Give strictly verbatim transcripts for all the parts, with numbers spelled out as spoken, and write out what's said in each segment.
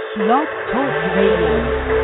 Blog Talk Radio.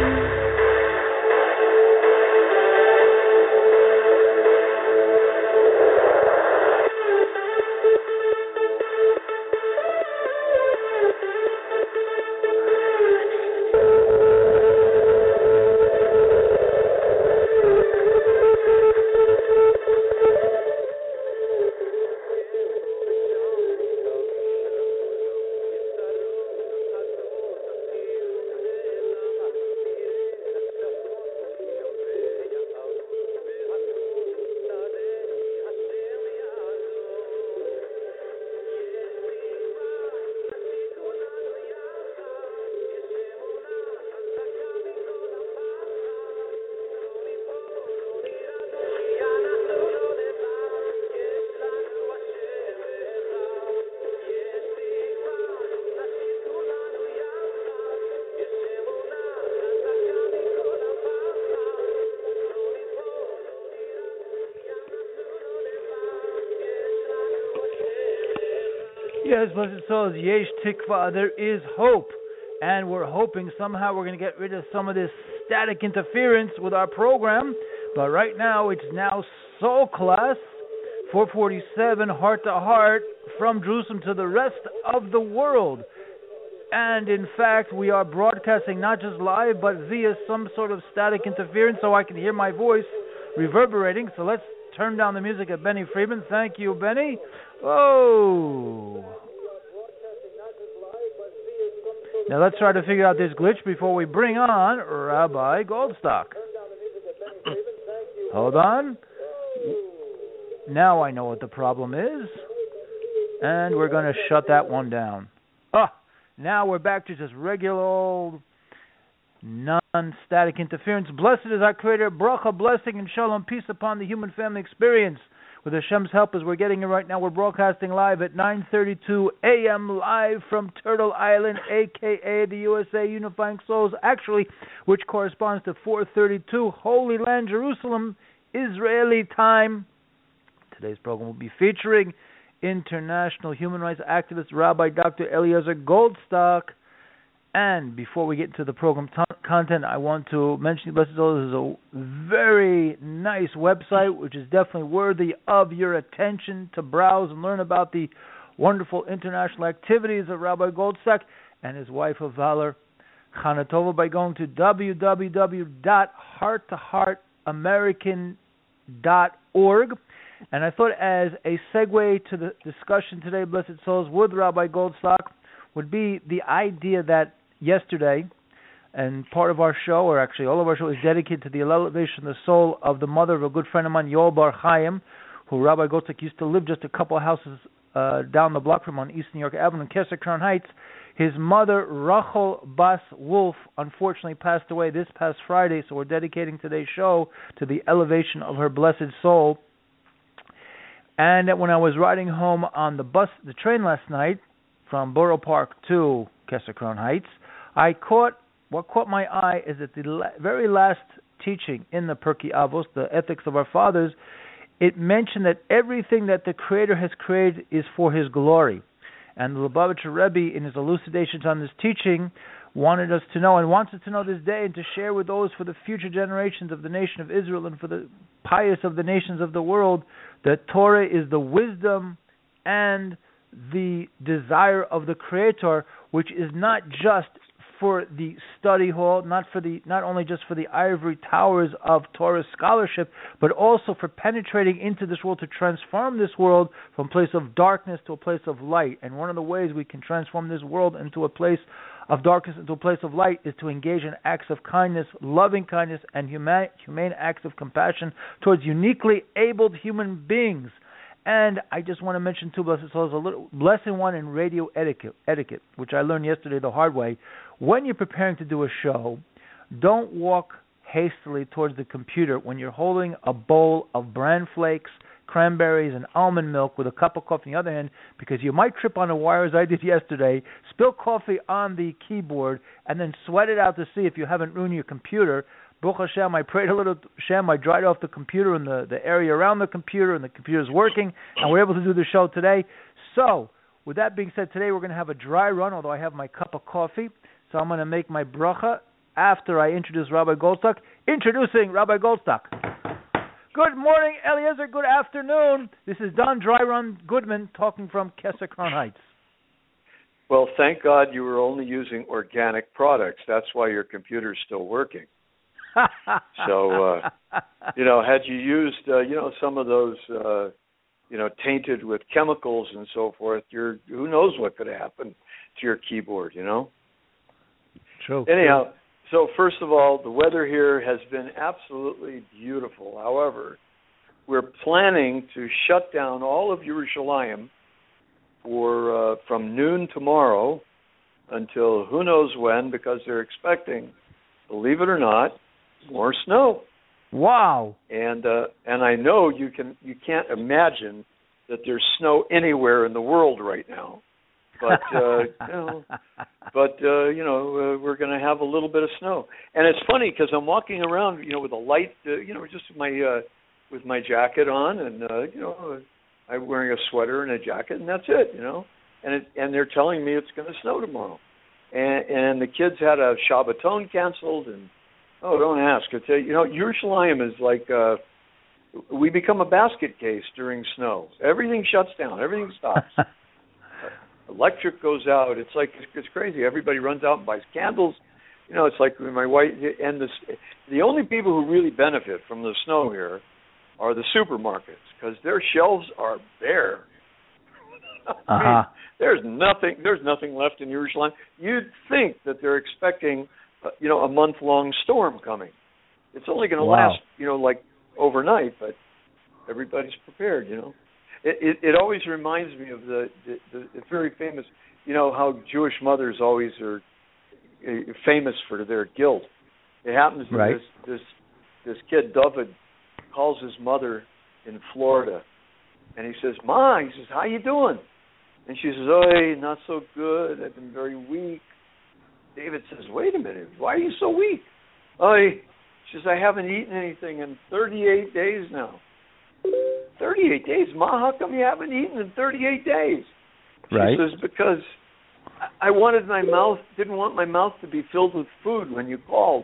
Yes, blessed souls, Yesh Tikva, there is hope. And we're hoping somehow we're going to get rid of some of this static interference with our program. But right now, it's now Soul Class, four forty-seven, Heart to Heart, from Jerusalem to the rest of the world. And in fact, we are broadcasting not just live, but via some sort of static interference so I can hear my voice reverberating. So let's turn down the music at Benny Friedman. Thank you, Benny. Oh. Now let's try to figure out this glitch before we bring on Rabbi Goldstock. Hold on. Now I know what the problem is. And we're going to shut that one down. Ah, now we're back to just regular old non-static interference. Blessed is our Creator. Bracha, blessing, and shalom, peace upon the human family experience. With Hashem's help, as we're getting it right now, we're broadcasting live at nine thirty-two a.m. live from Turtle Island, a k a the U S A Unifying Souls, actually, which corresponds to four thirty-two Holy Land, Jerusalem, Israeli time. Today's program will be featuring international human rights activist Rabbi Doctor Eliezer Goldstock. And before we get into the program t- content, I want to mention Blessed Souls is a very nice website, which is definitely worthy of your attention to browse and learn about the wonderful international activities of Rabbi Goldstock and his wife of valor, Chana Tova, by going to w w w dot heart to heart american dot org. And I thought as a segue to the discussion today, Blessed Souls, with Rabbi Goldstock, would be the idea that yesterday, and part of our show, or actually all of our show, is dedicated to the elevation of the soul of the mother of a good friend of mine, Yoel Bar Chaim, who Rabbi Goldstock used to live just a couple of houses uh, down the block from on East New York Avenue in Kesser Crown Heights. His mother, Rachel Bas Wolf, unfortunately passed away this past Friday, so we're dedicating today's show to the elevation of her blessed soul. And when I was riding home on the bus, the train last night, from Borough Park to Kesser Crown Heights, I caught, what caught my eye is that the la- very last teaching in the Pirkei Avos, the Ethics of Our Fathers, it mentioned that everything that the Creator has created is for His glory. And the Lubavitcher Rebbe, in his elucidations on this teaching, wanted us to know and wants us to know this day and to share with those for the future generations of the nation of Israel and for the pious of the nations of the world that Torah is the wisdom and the desire of the Creator, which is not just for the study hall, not for the not only just for the ivory towers of Torah scholarship, but also for penetrating into this world to transform this world from a place of darkness to a place of light. And one of the ways we can transform this world into a place of darkness into a place of light is to engage in acts of kindness, loving kindness, and humane, humane acts of compassion towards uniquely abled human beings. And I just want to mention two blessed souls, a little lesson one in radio etiquette, etiquette, which I learned yesterday the hard way. When you're preparing to do a show, don't walk hastily towards the computer when you're holding a bowl of bran flakes, cranberries, and almond milk with a cup of coffee on the other hand, because you might trip on a wire as I did yesterday, spill coffee on the keyboard, and then sweat it out to see if you haven't ruined your computer. Baruch Hashem, I prayed a little, Hashem, I dried off the computer and the, the area around the computer, and the computer's working, and we're able to do the show today. So, with that being said, today we're going to have a dry run, although I have my cup of coffee. So I'm going to make my bracha after I introduce Rabbi Goldstock. Introducing Rabbi Goldstock. Good morning, Eliezer. Good afternoon. This is Don Dryrun Goodman talking from Kesser Crown Heights. Well, thank God you were only using organic products. That's why your computer's still working. so, uh, you know, had you used, uh, you know, some of those, uh, you know, tainted with chemicals and so forth, you're, who knows what could have happened to your keyboard, you know? True. Anyhow, so first of all, the weather here has been absolutely beautiful. However, we're planning to shut down all of Yerushalayim for uh, from noon tomorrow until who knows when, because they're expecting, believe it or not, more snow. Wow! And uh, and I know you can you can't imagine that there's snow anywhere in the world right now, but uh, you know, but uh, you know uh, we're going to have a little bit of snow. And it's funny because I'm walking around, you know, with a light, uh, you know, just my uh, with my jacket on, and uh, you know, I'm wearing a sweater and a jacket, and that's it, you know. And it, and they're telling me it's going to snow tomorrow, and and the kids had a Shabbaton canceled, and oh, don't ask. It's a, you know, Yerushalayim is like uh, we become a basket case during snow. Everything shuts down. Everything stops. Electric goes out. It's like it's crazy. Everybody runs out and buys candles. You know, it's like my wife and the the only people who really benefit from the snow here are the supermarkets because their shelves are bare. Uh-huh. I mean, there's nothing. There's nothing left in Yerushalayim. You'd think that they're expecting, uh, you know, a month-long storm coming. It's only going to wow. last, you know, like overnight, but everybody's prepared. You know, it it, it always reminds me of the, the the the very famous, you know, how Jewish mothers always are uh, famous for their guilt. It happens to right. this this this kid David calls his mother in Florida, and he says, "Ma," he says, "how you doing?" And she says, "Oh, not so good. I've been very weak." David says, "Wait a minute. Why are you so weak?" "Oh," she says, "I haven't eaten anything in thirty-eight days now." thirty-eight days? Ma, how come you haven't eaten in thirty-eight days? Right. She says, "Because I wanted my mouth, didn't want my mouth to be filled with food when you called."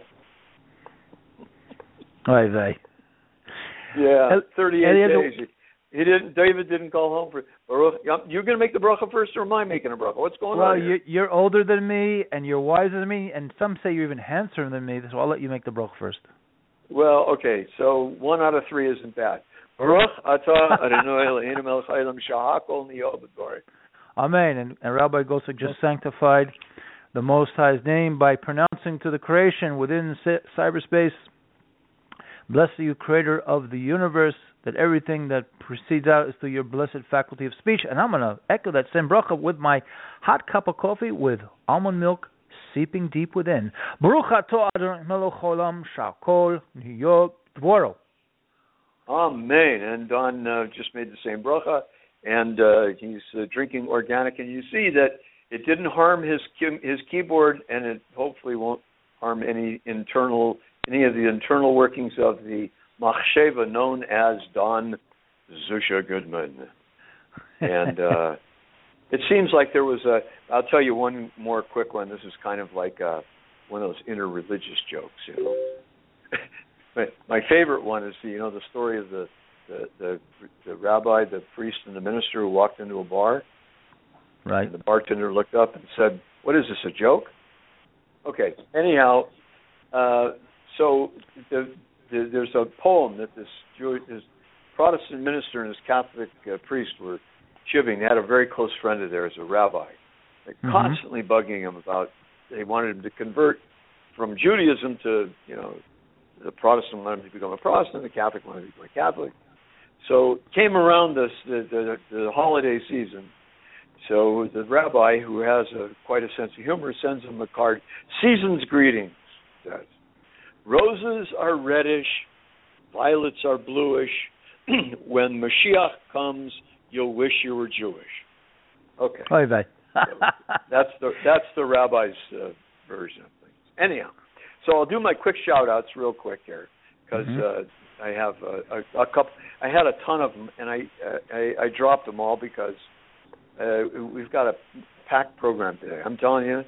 Oy vey. Yeah, thirty-eight Eliezer, days. He didn't. David didn't call home for. You're going to make the bracha first, or am I making a bracha? What's going well, on here? Well, you're older than me, and you're wiser than me, and some say you're even handsomer than me. So I'll let you make the bracha first. Well, okay. So one out of three isn't bad. Baruch atah Adonai Eloheinu melech haolam shehakol niyeh b'dvarim. Amen. And, and Rabbi Goldstock just sanctified the Most High's name by pronouncing to the creation within cyberspace, "Blessed are you, Creator of the universe, that everything that proceeds out is through your blessed faculty of speech." And I'm going to echo that same bracha with my hot cup of coffee with almond milk seeping deep within. Baruch atah Adonai melech haolam shehakol niyeh b'dvarim. Amen. And Don uh, just made the same bracha, and uh, he's uh, drinking organic. And you see that it didn't harm his his keyboard, and it hopefully won't harm any internal any of the internal workings of the machsheva known as Don Zusha Goodman. And uh, it seems like there was a. I'll tell you one more quick one. This is kind of like uh, one of those interreligious jokes, you know. My, my favorite one is, the, you know, the story of the, the, the, the rabbi, the priest, and the minister who walked into a bar. Right. And the bartender looked up and said, "What is this, a joke?" Okay. Anyhow, uh, so the, the, there's a poem that this, Jewish, this Protestant minister and his Catholic uh, priest were chivvying. They had a very close friend of theirs, a rabbi, like mm-hmm. constantly bugging him about. They wanted him to convert from Judaism to, you know. The Protestant wanted him to become a Protestant. The Catholic wanted him to become a Catholic. So came around this, the, the, the holiday season. So the rabbi, who has a, quite a sense of humor, sends him a card. "Season's greetings." Says, "Roses are reddish, violets are bluish. When Mashiach comes, you'll wish you were Jewish." Okay. Oy vey. So that's the that's the rabbi's uh, version of things. Anyhow. So I'll do my quick shout-outs real quick here because mm-hmm. uh, I have a, a, a couple. I had a ton of them, and I uh, I, I dropped them all because uh, we've got a packed program today. I'm telling you,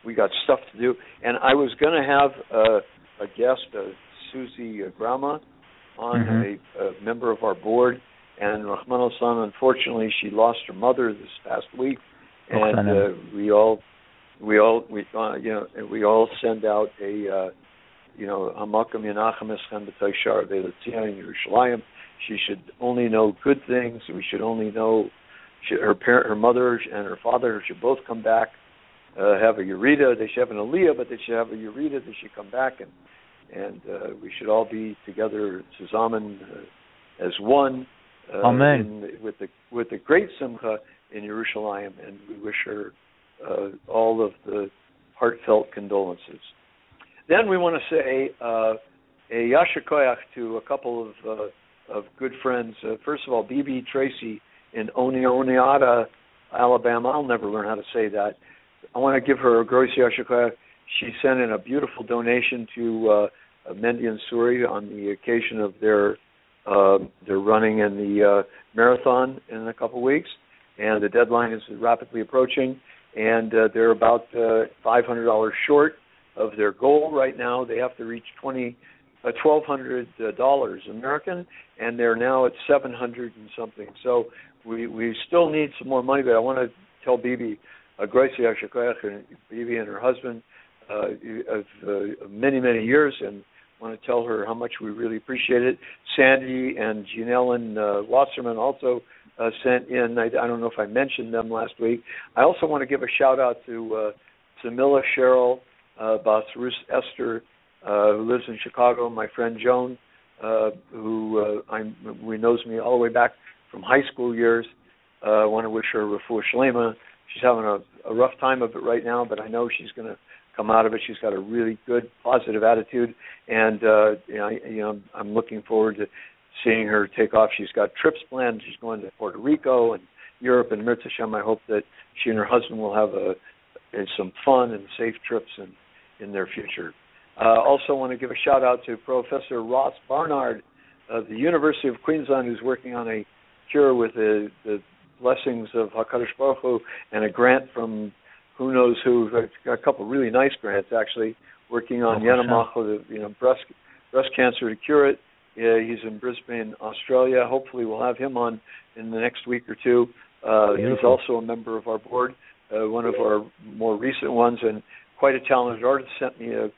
we got stuff to do. And I was going to have uh, a guest, uh, Susie Grama, on, mm-hmm. a, a member of our board. And Rahman al-San, unfortunately, she lost her mother this past week, and uh, we all, we all, we, uh, you know, we all send out a, uh, you know, Hamakam Yanachem Eschem B'Tayshar Ve'Letzion in Yerushalayim. She should only know good things. We should only know she, her parent, her mother, and her father should both come back, uh, have a Yerida. They should have an Aliyah, but they should have a Yerida. They should come back, and and uh, we should all be together, zusammen, uh, as one. Uh, Amen. In, with the with the great simcha in Yerushalayim, and we wish her uh, all of the heartfelt condolences. Then we want to say uh, a yasher koyach to a couple of uh, of good friends. Uh, first of all, Bibi Tracy in Oneonta, Alabama. I'll never learn how to say that. I want to give her a gross yasher koyach. She sent in a beautiful donation to uh, Mendy and Suri on the occasion of their Uh, they're running in the uh, marathon in a couple of weeks, and the deadline is rapidly approaching, and uh, they're about uh, five hundred dollars short of their goal right now. They have to reach twenty, uh, twelve hundred dollars American, and they're now at seven hundred and something. So we, we still need some more money, but I want to tell Bibi, uh, Gracie Ashikoyach, and Bibi and her husband uh, of uh, many, many years, and want to tell her how much we really appreciate it. Sandy and Jeanellen uh, Wasserman also uh, sent in. I, I don't know if I mentioned them last week. I also want to give a shout out to uh, Samila Cheryl, uh, Bas Ruth Esther, uh, who lives in Chicago. My friend Joan, uh, who uh, I'm, who knows me all the way back from high school years. Uh, I want to wish her refuah shlema. She's having a, a rough time of it right now, but I know she's going to come out of it. She's got a really good, positive attitude, and uh, you know, I, you know, I'm looking forward to seeing her take off. She's got trips planned. She's going to Puerto Rico and Europe, and Mirza Hashem, I hope that she and her husband will have a, a some fun and safe trips in, in their future. Uh, also want to give a shout out to Professor Ross Barnard of the University of Queensland, who's working on a cure with the, the blessings of HaKadosh Baruch Hu and a grant from who knows who, a couple of really nice grants actually, working on oh, Yenamacho, you know, breast breast cancer to cure it. Yeah, he's in Brisbane, Australia. Hopefully we'll have him on in the next week or two. Uh, he's also a member of our board, uh, one of our more recent ones, and quite a talented artist. Sent me a,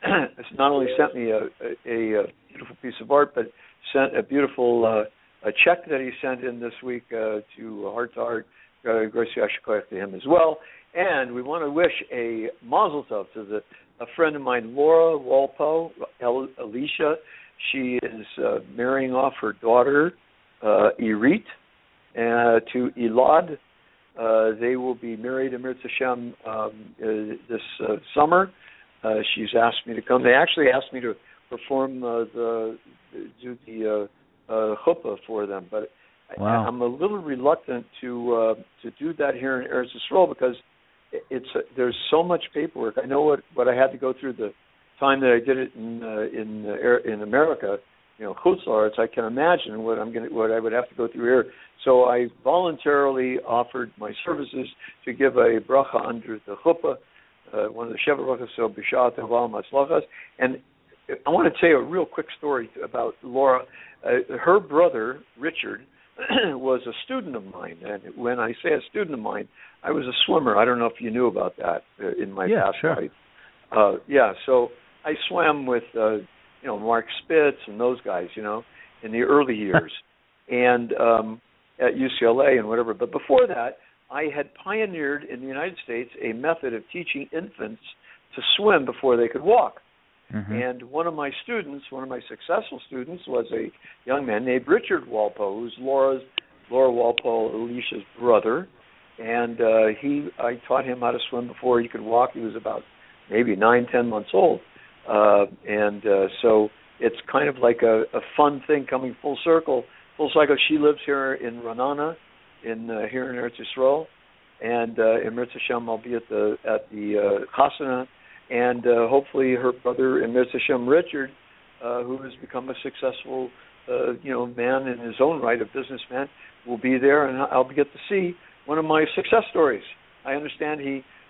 not only sent me a, a, a beautiful piece of art, but sent a beautiful uh, a check that he sent in this week uh, to Heart to Heart, uh, Gracie Ashikoyach to him as well. And we want to wish a mazel tov to the, a friend of mine, Laura Walpo, El, Alicia. She is uh, marrying off her daughter, uh, Irit, uh, to Elad. Uh, they will be married in Mirza Hashem um, uh, this uh, summer. Uh, she's asked me to come. They actually asked me to perform uh, the do the uh, uh, chuppah for them, but wow. I, I'm a little reluctant to uh, to do that here in Eretz Yisrael because it's uh, there's so much paperwork. I know what, what I had to go through the time that I did it in uh, in uh, in America, you know, Chutz La'aretz. I can imagine what I'm going what I would have to go through here. So I voluntarily offered my services to give a bracha under the chuppah, uh, one of the Sheva brachas, so B'Sha'at Tova Matzlachas. And I want to tell you a real quick story about Laura. Uh, her brother Richard was a student of mine, and when I say a student of mine, I was a swimmer. I don't know if you knew about that uh, in my yeah, past sure. life. Uh, yeah, so I swam with, uh, you know, Mark Spitz and those guys, you know, in the early years, and um, at U C L A and whatever. But before that, I had pioneered in the United States a method of teaching infants to swim before they could walk. Mm-hmm. And one of my students, one of my successful students, was a young man named Richard Walpole, who's Laura's, Laura Walpole, Alicia's brother. And uh, he, I taught him how to swim before he could walk. He was about maybe nine, ten months old. Uh, and uh, so it's kind of like a, a fun thing coming full circle, full cycle. She lives here in Ranana, in uh, here in Eretz Yisrael, and uh, in Mirza Hashem, I'll be at the at the uh, Chasana. And uh, hopefully her brother, Mirza Hashem Richard, uh, who has become a successful, uh, you know, man in his own right, a businessman, will be there, and I'll get to see one of my success stories. I understand he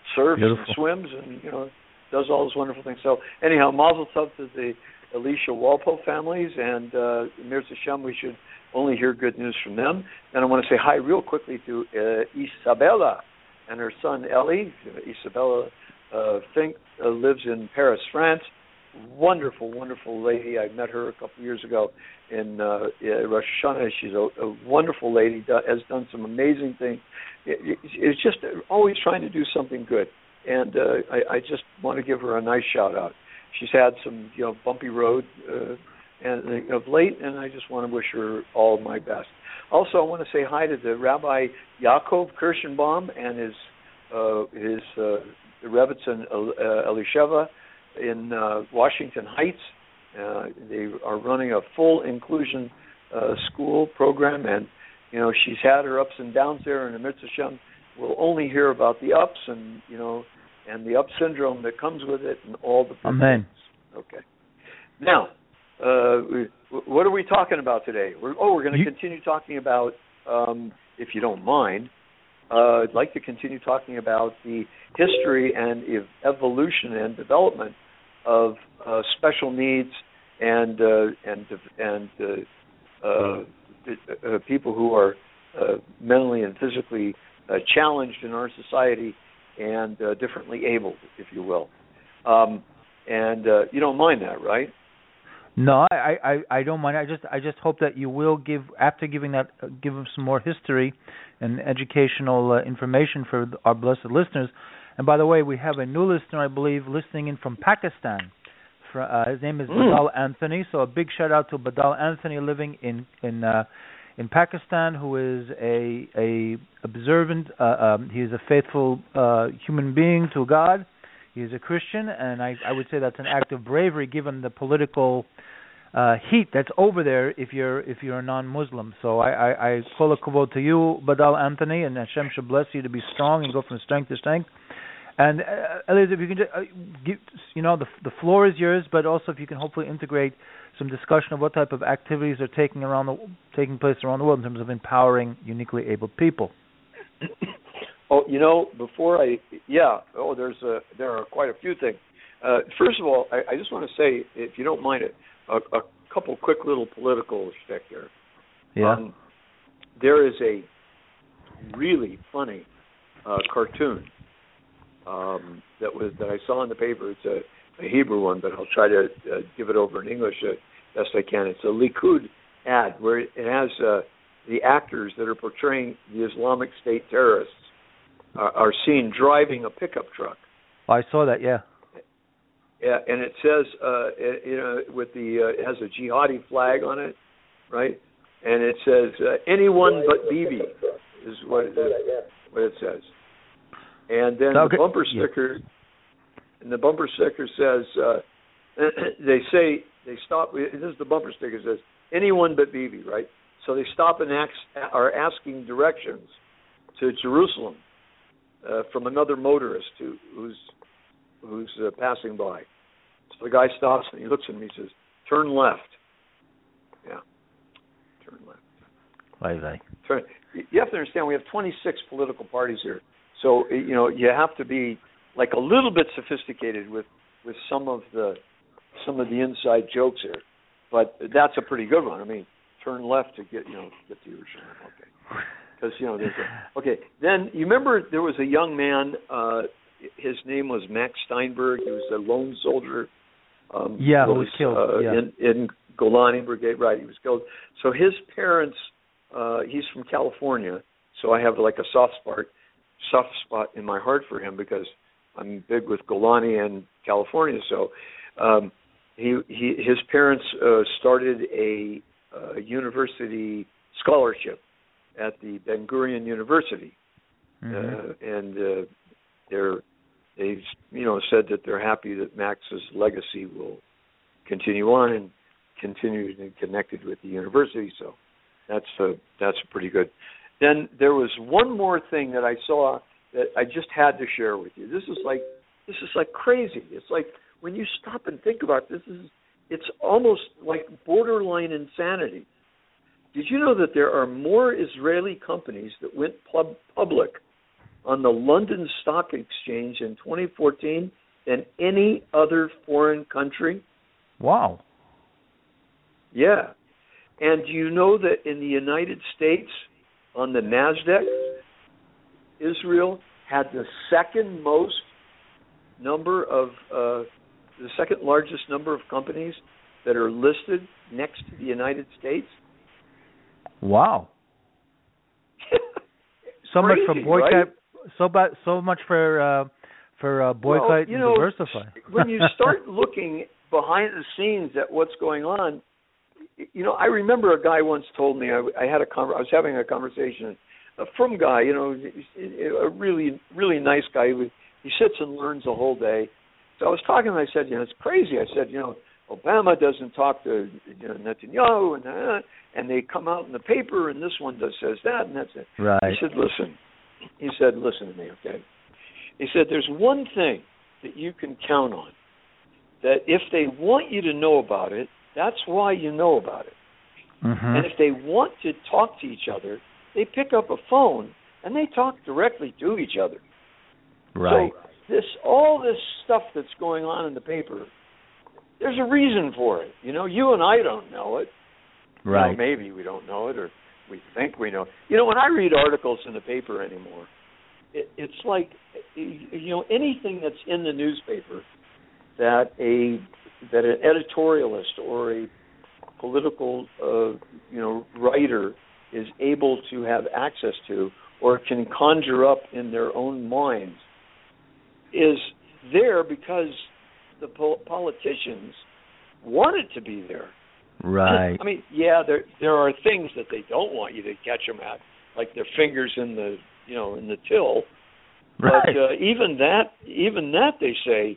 surfs Beautiful. and swims, and you know, does all those wonderful things. So anyhow, Mazel Tov to the Alicia Walpole families, and uh, Mirz Hashem, we should only hear good news from them. And I want to say hi real quickly to uh, Isabella and her son Ellie. Isabella uh, Fink uh, lives in Paris, France. Wonderful, wonderful lady. I met her a couple of years ago in uh, uh, Rosh Hashanah. She's a, a wonderful lady, do, has done some amazing things. It, it, it's just always trying to do something good. And uh, I, I just want to give her a nice shout out. She's had some, you know, bumpy road uh, and uh, of late, and I just want to wish her all my best. Also, I want to say hi to the Rabbi Yaakov Kirschenbaum and his uh, his uh, Rebbetzin uh, Elisheva in uh, Washington Heights. Uh, they are running a full inclusion uh, school program, and you know she's had her ups and downs there. And the Mirz Hashem will only hear about the ups, and you know, and the up syndrome that comes with it, and all the Amen. Things. Okay. Now, uh, what are we talking about today? We're, oh, we're going to continue talking about, um, if you don't mind, uh, I'd like to continue talking about the history and ev- evolution and development of uh, special needs and uh, and and uh, uh, uh, people who are uh, mentally and physically uh, challenged in our society and uh, differently abled, if you will. Um, and uh, you don't mind that, right? No, I, I, I don't mind. I just I just hope that you will give, after giving that, uh, give them some more history and educational uh, information for our blessed listeners. And by the way, we have a new listener, I believe, listening in from Pakistan. For, uh, his name is mm. Badal Anthony. So a big shout out to Badal Anthony, living in in uh, in Pakistan, who is a a observant. Uh, um, he is a faithful uh, human being to God. He is a Christian, and I, I would say that's an act of bravery given the political uh, heat that's over there if you're if you're a non-Muslim. So I, I, I call a kavod to you, Badal Anthony, and Hashem should bless you to be strong and go from strength to strength. And uh, Elias, if you can just uh, give, you know, the the floor is yours, but also if you can hopefully integrate some discussion of what type of activities are taking around the taking place around the world in terms of empowering uniquely abled people. Oh, you know, before I, yeah, oh, there's a, there are quite a few things. Uh, first of all, I, I just want to say, if you don't mind it, a, a couple quick little political shtick here. Yeah. Um, there is a really funny uh, cartoon um, that was that I saw in the paper. It's a, a Hebrew one, but I'll try to uh, give it over in English as best I can. It's a Likud ad where it has uh, the actors that are portraying the Islamic State terrorists are seen driving a pickup truck. Oh, I saw that, yeah. Yeah, and it says, uh, it, you know, with the uh, it has a jihadi flag on it, right? And it says, uh, anyone but Bibi is what it, is, what it says. And then okay. the bumper sticker, yeah. and the bumper sticker says, uh, they say they stop. This is the bumper sticker says, anyone but Bibi, right? So they stop and ask, are asking directions to Jerusalem. Uh, from another motorist who, who's who's uh, passing by. So the guy stops and he looks at me and he says, turn left. Yeah, turn left. Bye bye. Turn. You have to understand, we have twenty-six political parties here. So, you know, you have to be like a little bit sophisticated with, with some of the some of the inside jokes here. But that's a pretty good one. I mean, turn left to get, you know, get to Yerushalayim. Okay. Because, you know, there's a, okay. Then you remember there was a young man. Uh, his name was Max Steinberg. He was a lone soldier. Um, yeah, who was, was killed uh, yeah. in, in Golani Brigade. Right, he was killed. So his parents. Uh, he's from California. So I have like a soft spot, soft spot in my heart for him because I'm big with Golani and California. So um, he, he his parents uh, started a uh, university scholarship at the Ben Gurion University, mm-hmm. uh, and uh, they're they you know said that they're happy that Max's legacy will continue on and continue to be connected with the university. So that's uh, that's pretty good. Then there was one more thing that I saw that I just had to share with you. This is like this is like crazy. It's like when you stop and think about it, this is it's almost like borderline insanity. Did you know that there are more Israeli companies that went pub- public on the London Stock Exchange in twenty fourteen than any other foreign country. Wow. Yeah. And do you know that in the United States, on the NASDAQ, Israel had the second most number of, uh, the second largest number of companies that are listed next to the United States? Wow. so Crazy, much for boycott. Right? So, ba- so much for uh, for uh, boycott well, you and know, diversify. When you start looking behind the scenes at what's going on, you know, I remember a guy once told me, I, I had a con- I was having a conversation, a frum guy, you know, a really, really nice guy. He, he sits and learns the whole day. So I was talking to him, I said, you know, it's crazy. I said, you know, Obama doesn't talk to you know, Netanyahu, and uh, and they come out in the paper, and this one does says that, and that's it. Right. He said, listen. He said, listen to me, okay? He said, there's one thing that you can count on, that if they want you to know about it, that's why you know about it. Mm-hmm. And if they want to talk to each other, they pick up a phone and they talk directly to each other. Right. So this, all this stuff that's going on in the paper, there's a reason for it. You know, you and I don't know it. Right. You know, maybe we don't know it, or we think we know. You know, when I read articles in the paper anymore, it, it's like, you know, anything that's in the newspaper that a that an editorialist or a political, uh, you know, writer is able to have access to or can conjure up in their own minds is there because the po- politicians want it to be there. Right. I mean, yeah, there there are things that they don't want you to catch them at, like their fingers in the, you know, in the till. Right. But uh, even that, even that, they say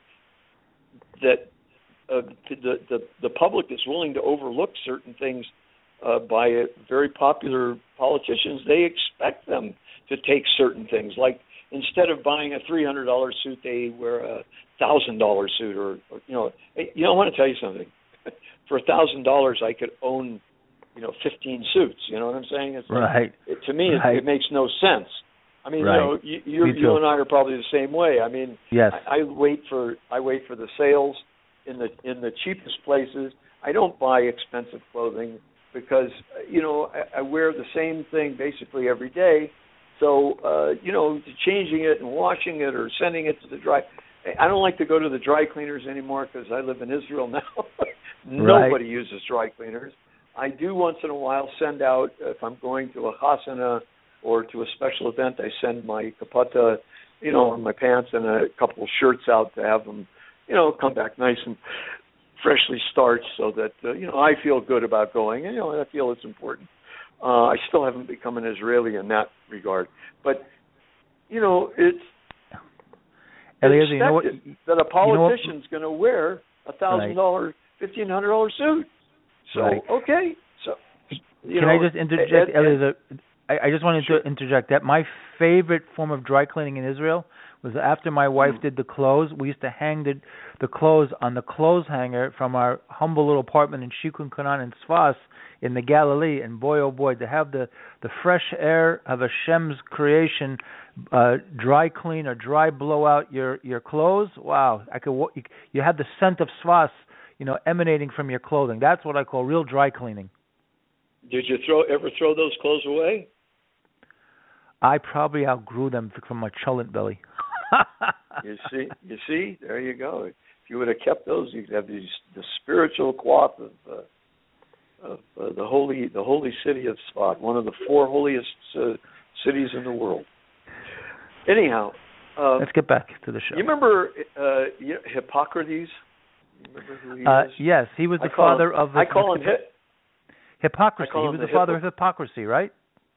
that uh, the, the the public is willing to overlook certain things uh, by uh, very popular politicians. They expect them to take certain things, like instead of buying a three hundred dollars suit, they wear a thousand dollar suit, or, or you know, you know, I want to tell you something. For a thousand dollars, I could own, you know, fifteen suits. You know what I'm saying? It's like, right. It, to me, right. it, it makes no sense. I mean, right. you know, you, you, you and I are probably the same way. I mean, yes. I, I wait for I wait for the sales in the in the cheapest places. I don't buy expensive clothing because you know I, I wear the same thing basically every day. So uh, you know, changing it and washing it or sending it to the dry. I don't like to go to the dry cleaners anymore because I live in Israel now. Nobody right. uses dry cleaners. I do once in a while send out, if I'm going to a chasana or to a special event, I send my kapata, you know, my pants and a couple of shirts out to have them, you know, come back nice and freshly starched so that, uh, you know, I feel good about going. And, you know, I feel it's important. Uh, I still haven't become an Israeli in that regard. But, you know, it's Eliezer, you know what? that a politician's you know going to wear a one thousand dollars, right. fifteen hundred dollars suit. So, right. okay. So, you Can know, I just interject, and, Eliezer? I, I just wanted sure. to interject that my favorite form of dry cleaning in Israel was after my wife mm. did the clothes. We used to hang the, the clothes on the clothes hanger from our humble little apartment in Shikun Kanan in Sfas in the Galilee. And boy, oh boy, to have the, the fresh air of Hashem's creation uh, dry clean or dry blow out your, your clothes. Wow, I could you, you had the scent of Sfas, you know, emanating from your clothing. That's what I call real dry cleaning. Did you throw ever throw those clothes away? I probably outgrew them from my cholent belly. you see, you see, there you go. If you would have kept those, you'd have these the spiritual cloth of, uh, of uh, the holy the holy city of Sfat, one of the four holiest uh, cities in the world. Anyhow, uh, let's get back to the show. You remember uh, Hippocrates? You remember who he uh, is? Yes, he was the father him, of the I call him Hi- hypocrisy. Call he was the, the father hippo- of hypocrisy, right?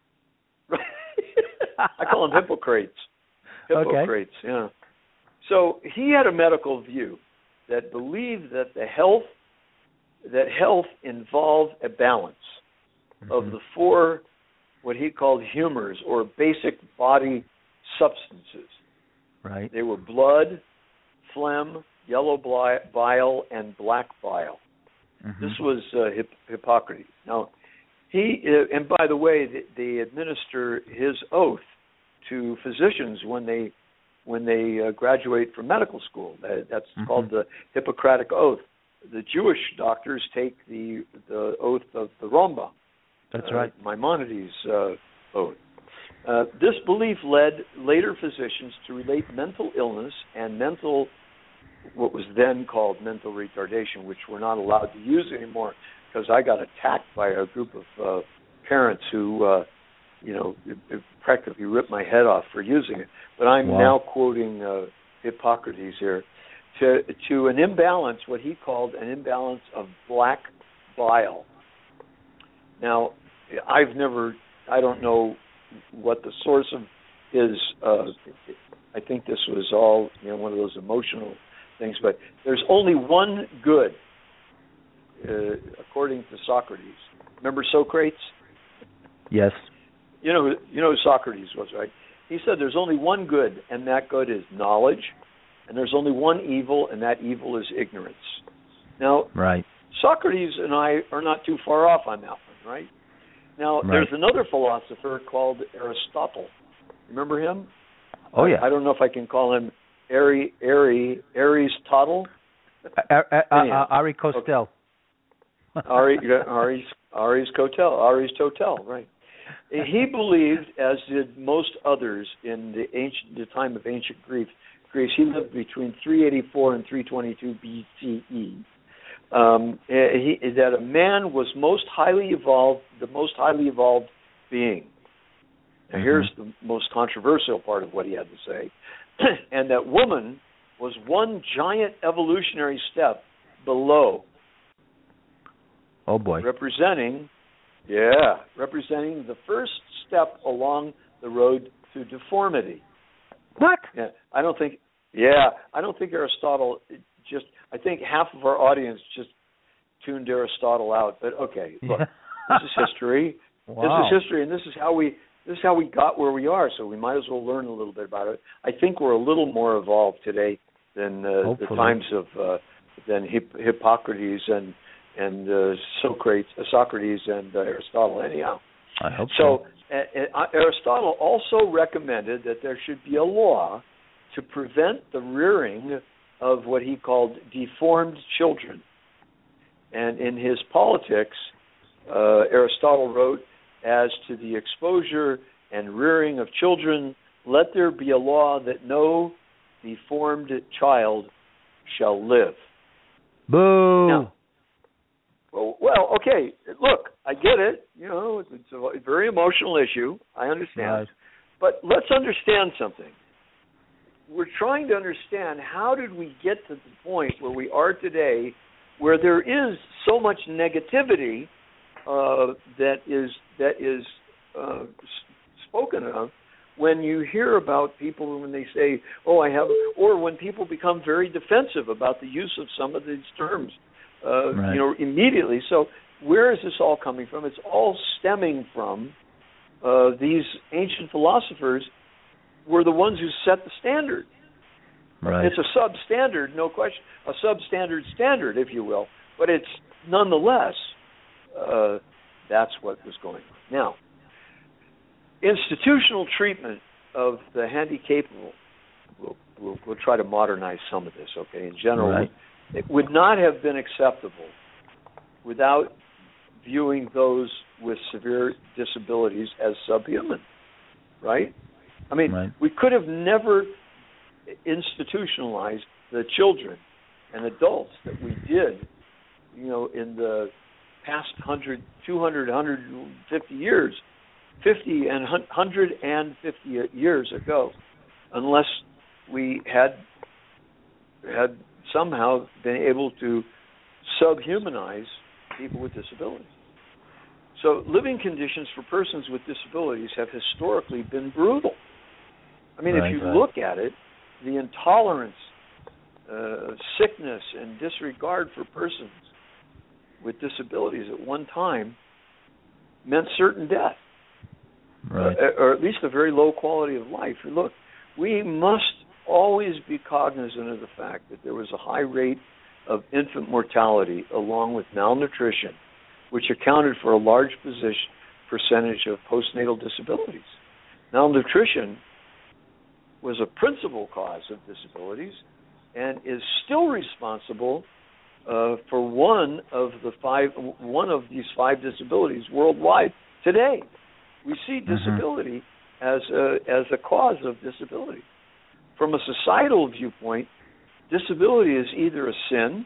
I call him Hippocrates. Hippocrates, okay. Yeah. So he had a medical view that believed that the health that health involved a balance mm-hmm. of the four what he called humors or basic body substances. Right. They were blood, phlegm, yellow bile, and black bile. Mm-hmm. This was uh, Hip- Hippocrates. Now, he uh, and by the way, they, they administer his oath to physicians when they when they uh, graduate from medical school. That, that's mm-hmm. called the Hippocratic Oath. The Jewish doctors take the the oath of the Rambam. That's uh, right. Maimonides' uh, oath. Uh, this belief led later physicians to relate mental illness and mental, what was then called mental retardation, which we're not allowed to use anymore because I got attacked by a group of uh, parents who, uh, you know, it, it practically ripped my head off for using it. But I'm wow. now quoting uh, Hippocrates here, to to an imbalance, what he called an imbalance of black bile. Now, I've never, I don't know what the source of his, uh, I think this was all, you know, one of those emotional things, but there's only one good, uh, according to Socrates. Remember Socrates? Yes. You know, you know who Socrates was, right? He said there's only one good, and that good is knowledge, and there's only one evil, and that evil is ignorance. Now, right. Socrates and I are not too far off on that one, right? Now, right. there's another philosopher called Aristotle. Remember him? Oh, yeah. I, I don't know if I can call him Ari, Ari, Aristotle. Ari Costel. Ari, Ari's, Ari's Cotel, Ari's Totel, right. He believed, as did most others in the ancient, the time of ancient Greece, Greece, he lived between three eighty-four and three twenty-two B C E, um, he, that a man was most highly evolved, the most highly evolved being. Now, mm-hmm. here's the most controversial part of what he had to say, and that woman was one giant evolutionary step below. Oh, boy. Representing, yeah, representing the first step along the road to deformity. What? Yeah, I don't think, yeah, I don't think Aristotle just, I think half of our audience just tuned Aristotle out. But okay, look, this is history. Wow. This is history, and this is how we, this is how we got where we are, so we might as well learn a little bit about it. I think we're a little more evolved today than uh, the times of, uh, than Hipp- Hippocrates and and uh, Socrates, uh, Socrates and uh, Aristotle. Anyhow, I hope so. So uh, Aristotle also recommended that there should be a law to prevent the rearing of what he called deformed children. And in his Politics, uh, Aristotle wrote, "As to the exposure and rearing of children, let there be a law that no deformed child shall live." Boo! Now, Well, well, okay, look, I get it. You know, it's a very emotional issue. I understand. Right. But let's understand something. We're trying to understand how did we get to the point where we are today where there is so much negativity uh, that is that is uh, spoken of when you hear about people when they say, oh, I have, or when people become very defensive about the use of some of these terms. Uh, right. You know, immediately. So where is this all coming from? It's all stemming from uh, these ancient philosophers were the ones who set the standard. Right. It's a substandard, no question, a substandard standard, if you will. But it's nonetheless, uh, that's what was going on. Now, institutional treatment of the handy-capable, we'll, we'll, we'll try to modernize some of this, okay? In general, right. It would not have been acceptable without viewing those with severe disabilities as subhuman, right? I mean, right. we could have never institutionalized the children and adults that we did, you know, in the past one hundred, two hundred, one hundred fifty years, fifty and one hundred fifty years ago, unless we had had somehow been able to subhumanize people with disabilities. So living conditions for persons with disabilities have historically been brutal. I mean, right, if you right. look at it, the intolerance, uh, sickness, and disregard for persons with disabilities at one time meant certain death, right. uh, or at least a very low quality of life. And look, we must always be cognizant of the fact that there was a high rate of infant mortality along with malnutrition, which accounted for a large position, percentage of postnatal disabilities. Malnutrition was a principal cause of disabilities and is still responsible uh, for one of the five, one of these five disabilities worldwide today. We see disability mm-hmm. as a, as a cause of disability. From a societal viewpoint, disability is either a sin.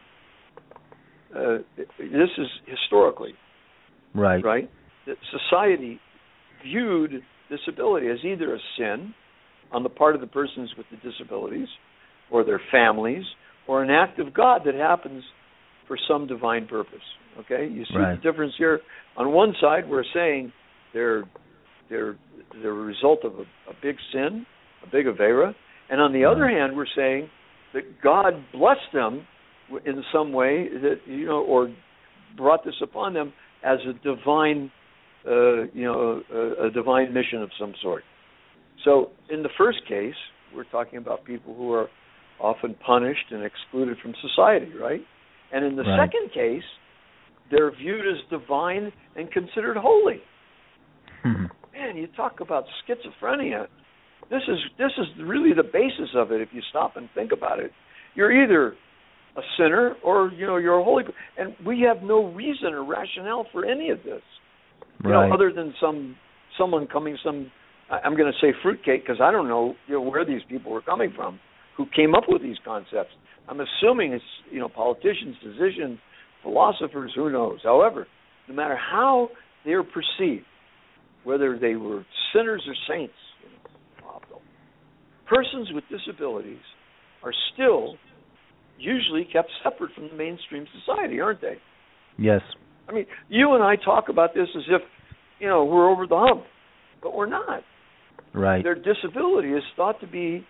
Uh, this is historically, right? Right. That society viewed disability as either a sin on the part of the persons with the disabilities, or their families, or an act of God that happens for some divine purpose. Okay, you see right. the difference here. On one side, we're saying they're they're they're a result of a, a big sin, a big avera, and on the right. other hand, we're saying that God blessed them in some way, that you know, or brought this upon them as a divine, uh, you know, a, a divine mission of some sort. So, in the first case, we're talking about people who are often punished and excluded from society, right? And in the right. second case, they're viewed as divine and considered holy. Mm-hmm. Man, you talk about schizophrenia. This is this is really the basis of it. If you stop and think about it, you're either a sinner or you know you're a holy, and we have no reason or rationale for any of this, you right. know, other than some someone coming some. I'm going to say fruitcake because I don't know, you know where these people were coming from, who came up with these concepts. I'm assuming it's you know politicians, physicians, philosophers, who knows. However, no matter how they are perceived, whether they were sinners or saints, you know, persons with disabilities are still usually kept separate from the mainstream society, aren't they? Yes. I mean, you and I talk about this as if you know we're over the hump, but we're not. Right. Their disability is thought to be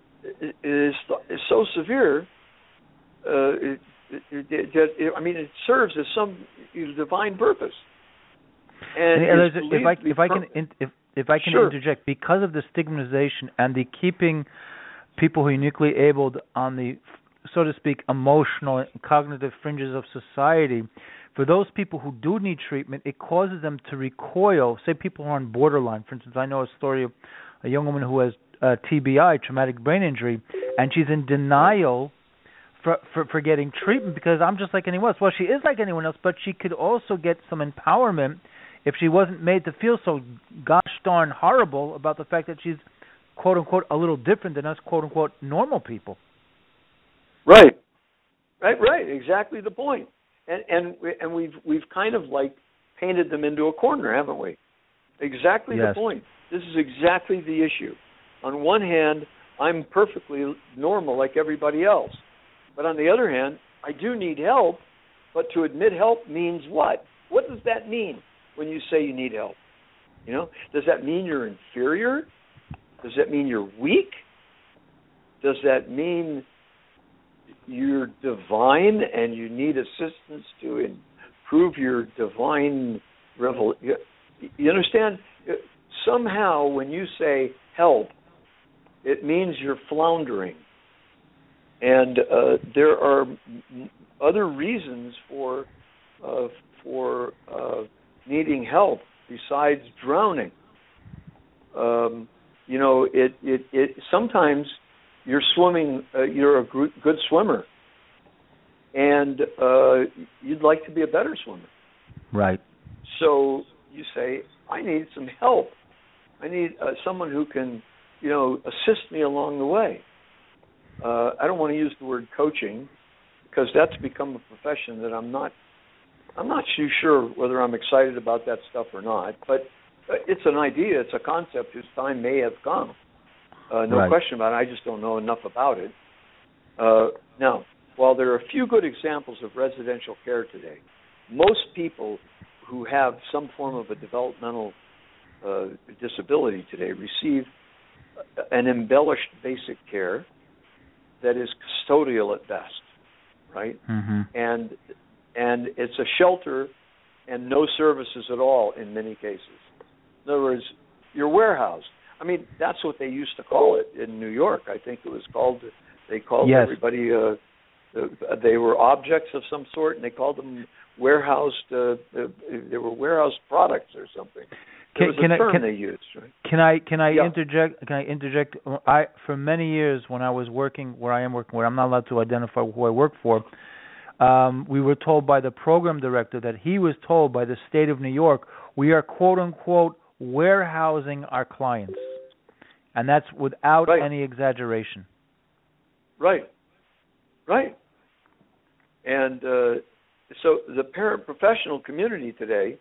is is so severe. Uh, it, it, it, it, I mean, it serves as some divine purpose. And, and and if I if I can in, if if I can sure. interject, because of the stigmatization and the keeping people who are uniquely abled on the, so to speak, emotional and cognitive fringes of society, for those people who do need treatment, it causes them to recoil. Say people who are on borderline. For instance, I know a story of a young woman who has uh, T B I, traumatic brain injury, and she's in denial for, for for getting treatment because I'm just like anyone else. Well, she is like anyone else, but she could also get some empowerment if she wasn't made to feel so gosh darn horrible about the fact that she's, quote unquote, a little different than us, quote unquote, normal people. Right, right, right. Exactly the point. And and and we've we've kind of like painted them into a corner, haven't we? Exactly yes. the point. This is exactly the issue. On one hand, I'm perfectly normal like everybody else, but on the other hand, I do need help. But to admit help means what? What does that mean when you say you need help? You know, does that mean you're inferior? Does that mean you're weak? Does that mean you're divine and you need assistance to improve your divine revelation? You understand? Somehow when you say help, it means you're floundering. And uh, there are other reasons for uh, for uh, needing help besides drowning. Um, you know, it, it, it sometimes you're swimming, uh, you're a good swimmer, and uh, you'd like to be a better swimmer. Right. So you say, I need some help. I need uh, someone who can, you know, assist me along the way. Uh, I don't want to use the word coaching because that's become a profession that I'm not. I'm not too sure whether I'm excited about that stuff or not. But it's an idea. It's a concept whose time may have come. Uh, no right. question about it. I just don't know enough about it. Uh, now, while there are a few good examples of residential care today, most people who have some form of a developmental uh, disability today receive an embellished basic care that is custodial at best, right? Mm-hmm. And and it's a shelter and no services at all in many cases. In other words, you're warehoused. I mean, that's what they used to call it in New York. I think it was called, they called yes. everybody, uh, uh, they were objects of some sort, and they called them warehoused, uh, uh, they were warehoused products or something. There was can, a can term I, can, they used, right? Can I can I Yeah. interject? Can I interject? I for many years when I was working where I am working, where I'm not allowed to identify who I work for, um, we were told by the program director that he was told by the state of New York, we are quote unquote warehousing our clients, and that's without Right. any exaggeration. Right. Right. And uh, so the parent professional community today,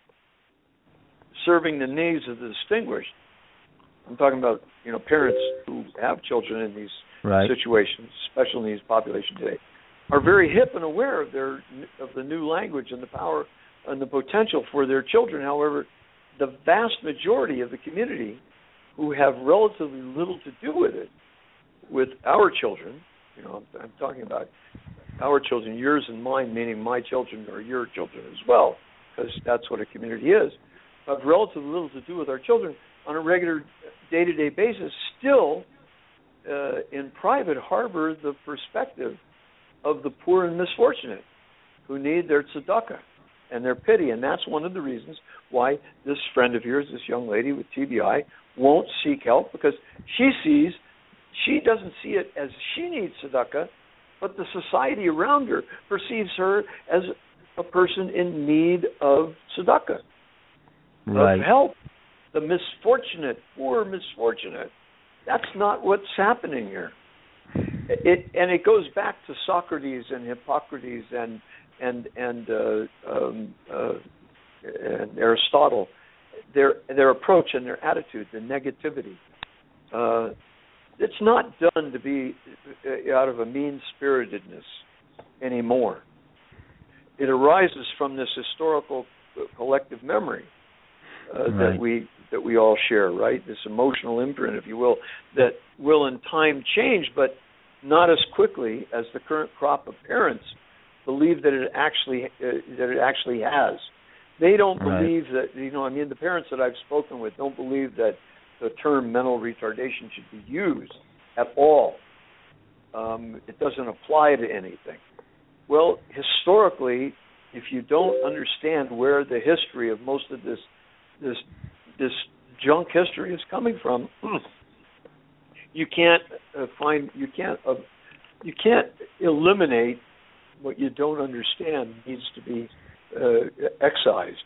serving the needs of the distinguished, I'm talking about, you know, parents who have children in these right. situations, special needs population today, are very hip and aware of their of the new language and the power and the potential for their children. However, the vast majority of the community who have relatively little to do with it, with our children, you know, I'm, I'm talking about our children, yours and mine, meaning my children or your children as well, because that's what a community is, have relatively little to do with our children on a regular day-to-day basis, still uh, in private harbor the perspective of the poor and misfortunate who need their tzedakah and their pity. And that's one of the reasons why this friend of yours, this young lady with T B I, won't seek help, because she sees, she doesn't see it as she needs tzedakah, but the society around her perceives her as a person in need of tzedakah, right. of help. The misfortunate, poor misfortunate. That's not what's happening here. It and it goes back to Socrates and Hippocrates and and and uh, um, uh, and Aristotle. Their their approach and their attitude, the negativity. Uh, it's not done to be out of a mean-spiritedness anymore. It arises from this historical collective memory uh, right. that we that we all share, right? This emotional imprint, if you will, that will in time change, but not as quickly as the current crop of parents believe that it actually uh, that it actually has. They don't right. believe that, you know, I mean, the parents that I've spoken with don't believe that the term mental retardation should be used at all. Um, it doesn't apply to anything. Well, historically, if you don't understand where the history of most of this this this junk history is coming from, you can't uh, find you can't uh, you can't eliminate what you don't understand needs to be uh, excised.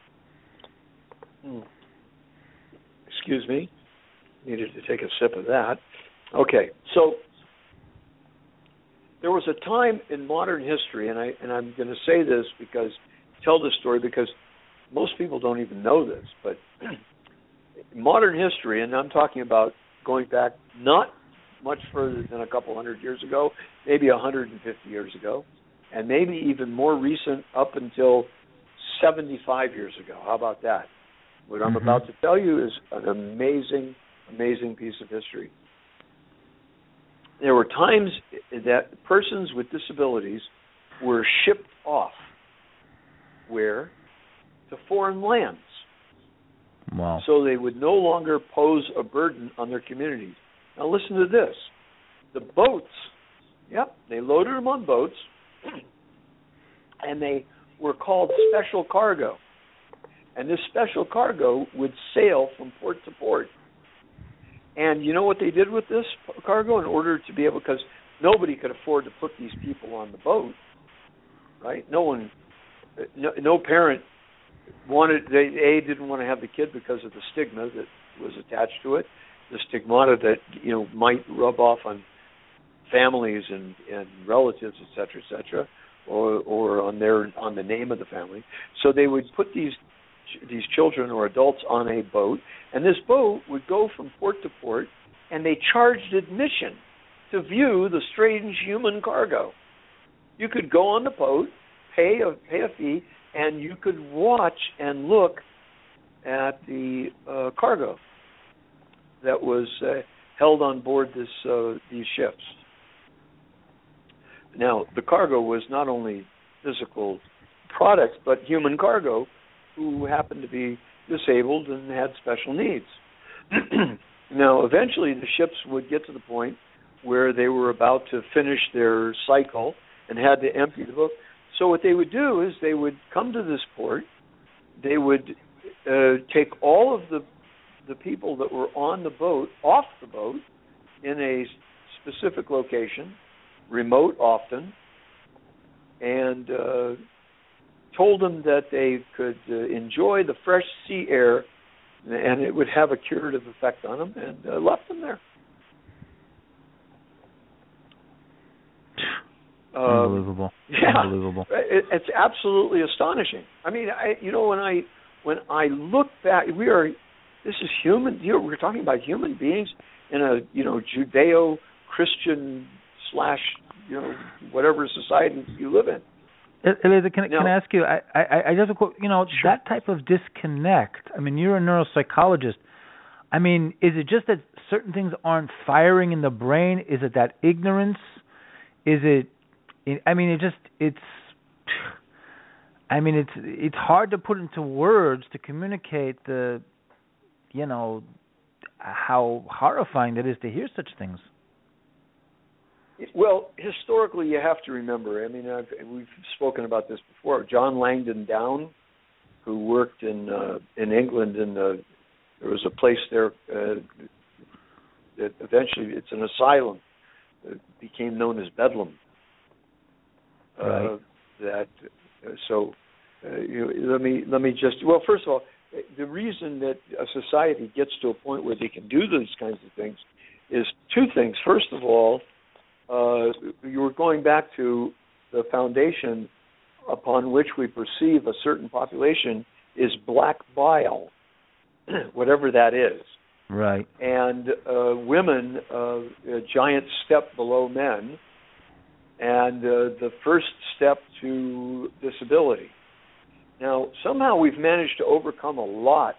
Hmm. Excuse me. Needed to take a sip of that. Okay, so there was a time in modern history, and I and I'm going to say this because tell this story because most people don't even know this, but modern history, and I'm talking about going back not much further than a couple hundred years ago, maybe one hundred fifty years ago, and maybe even more recent up until seventy-five years ago. How about that? What I'm mm-hmm. about to tell you is an amazing, amazing piece of history. There were times that persons with disabilities were shipped off. Where? To foreign lands. Wow. So they would no longer pose a burden on their communities. Now listen to this. The boats, yep, they loaded them on boats, and they were called special cargo. And this special cargo would sail from port to port. And you know what they did with this cargo in order to be able, because nobody could afford to put these people on the boat, right? No one, no, no parent wanted, they, A, didn't want to have the kid because of the stigma that was attached to it, the stigmata that, you know, might rub off on families and, and relatives, et cetera, et cetera, or, or on their, on the name of the family. So they would put these these children or adults on a boat, and this boat would go from port to port, and they charged admission to view the strange human cargo. You could go on the boat, pay a, pay a fee, and you could watch and look at the uh, cargo that was uh, held on board this uh, these ships. Now, the cargo was not only physical products, but human cargo who happened to be disabled and had special needs. Now, eventually the ships would get to the point where they were about to finish their cycle and had to empty the boat. So what they would do is they would come to this port, they would uh, take all of the the people that were on the boat off the boat in a specific location, remote often, and uh, told them that they could uh, enjoy the fresh sea air and it would have a curative effect on them, and uh, left them there. Unbelievable. Um, yeah, Unbelievable. It, it's absolutely astonishing. I mean, I you know when I when I look back, we are this is human. You know, we're talking about human beings in a you know Judeo-Christian slash you know whatever society you live in. Eliezer, can, now, can I ask you? I I, I just you know sure. that type of disconnect. I mean, you're a neuropsychologist. I mean, is it just that certain things aren't firing in the brain? Is it that ignorance? Is it? I mean, it just it's. I mean, it's it's hard to put into words to communicate the, you know, how horrifying it is to hear such things. Well, historically, you have to remember. I mean, I've, we've spoken about this before. John Langdon Down, who worked in uh, in England, in the, there was a place there uh, that eventually it's an asylum. It became known as Bedlam. Right. Uh, that uh, so. Uh, you know, let me let me just. Well, first of all, the reason that a society gets to a point where they can do these kinds of things is two things. First of all, uh, you were going back to the foundation upon which we perceive a certain population is black bile, whatever that is. Right. And uh, women, uh, a giant step below men, and uh, the first step to disability. Now, somehow we've managed to overcome a lot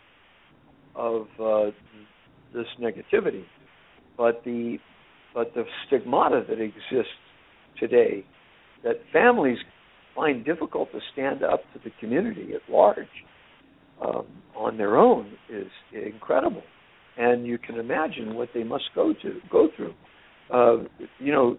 of uh, this negativity, but the but the stigmata that exists today, that families find difficult to stand up to the community at large um, on their own, is incredible, and you can imagine what they must go to go through. Uh, you know,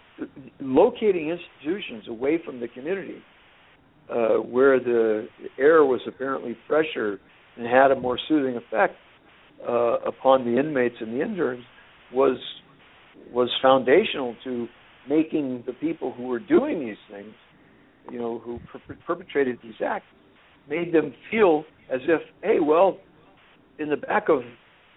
locating institutions away from the community, Uh, where the air was apparently fresher and had a more soothing effect uh, upon the inmates and the interns, was was foundational to making the people who were doing these things, you know, who per- perpetrated these acts, made them feel as if, hey, well, in the back of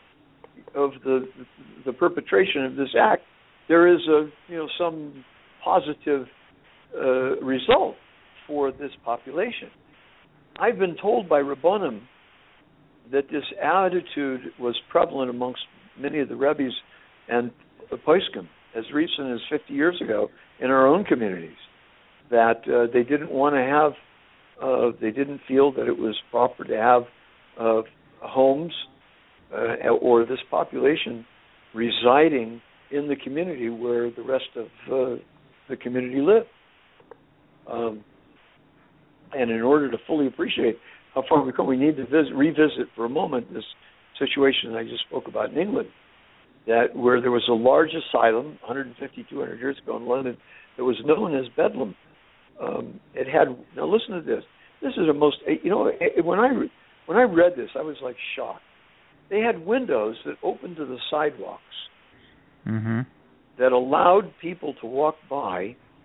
of the the perpetration of this act, there is a you know some positive uh, result for this population. I've been told by Rabbonim that this attitude was prevalent amongst many of the Rebbes and Poskim as recent as fifty years ago in our own communities, that uh, they didn't want to have, uh, they didn't feel that it was proper to have uh, homes uh, or this population residing in the community where the rest of uh, the community lived. Um, And in order to fully appreciate how far we've come, we need to visit, revisit for a moment this situation I just spoke about in England, that where there was a large asylum one hundred fifty, two hundred years ago in London that was known as Bedlam. Um, it had, now listen to this. This is a most, you know, when I when I read this, I was like shocked. They had windows that opened to the sidewalks mm-hmm. that allowed people to walk by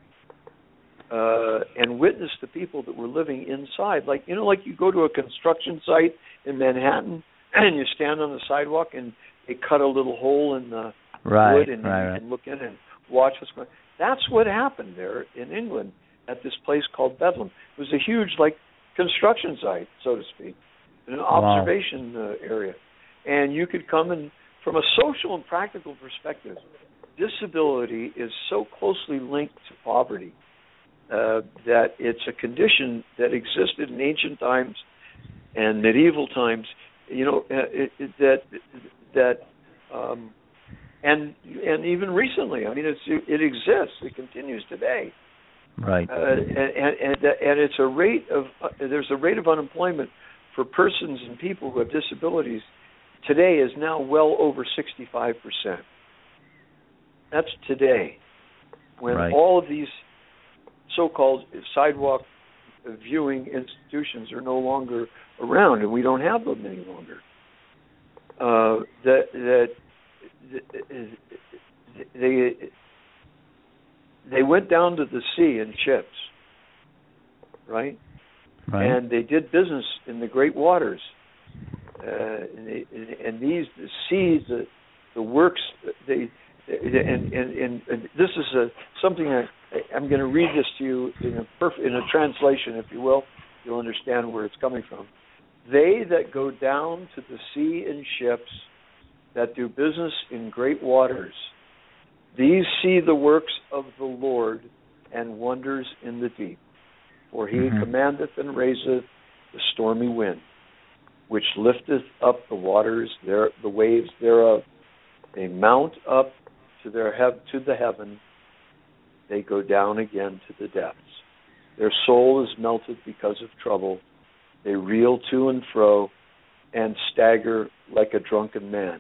Uh, and witness the people that were living inside. Like, you know, like you go to a construction site in Manhattan and you stand on the sidewalk and they cut a little hole in the right, wood and right, you right. can look in and watch what's going on. That's what happened there in England at this place called Bedlam. It was a huge, like, construction site, so to speak, an observation wow. uh, area. And you could come and, from a social and practical perspective, disability is so closely linked to poverty. Uh, that it's a condition that existed in ancient times and medieval times, you know, it, it, that that um, and and even recently. I mean, it's, it exists. It continues today. Right. Uh, and and and, and it's a rate of uh, there's a rate of unemployment for persons and people who have disabilities today is now well over sixty-five percent. That's today, when right. all of these so-called sidewalk viewing institutions are no longer around, and we don't have them any longer. Uh, that that they they went down to the sea in ships, right? Right. And they did business in the great waters. Uh, and, they, and these the seas, the, the works, they, and, and, and, and this is a, something I, I'm going to read this to you in a perf- in a translation, if you will. You'll understand where it's coming from. They that go down to the sea in ships, that do business in great waters, these see the works of the Lord and wonders in the deep. For he mm-hmm. commandeth and raiseth the stormy wind, which lifteth up the waters, there, the waves thereof. They mount up to their hev- to the heaven. They go down again to the depths. Their soul is melted because of trouble. They reel to and fro and stagger like a drunken man,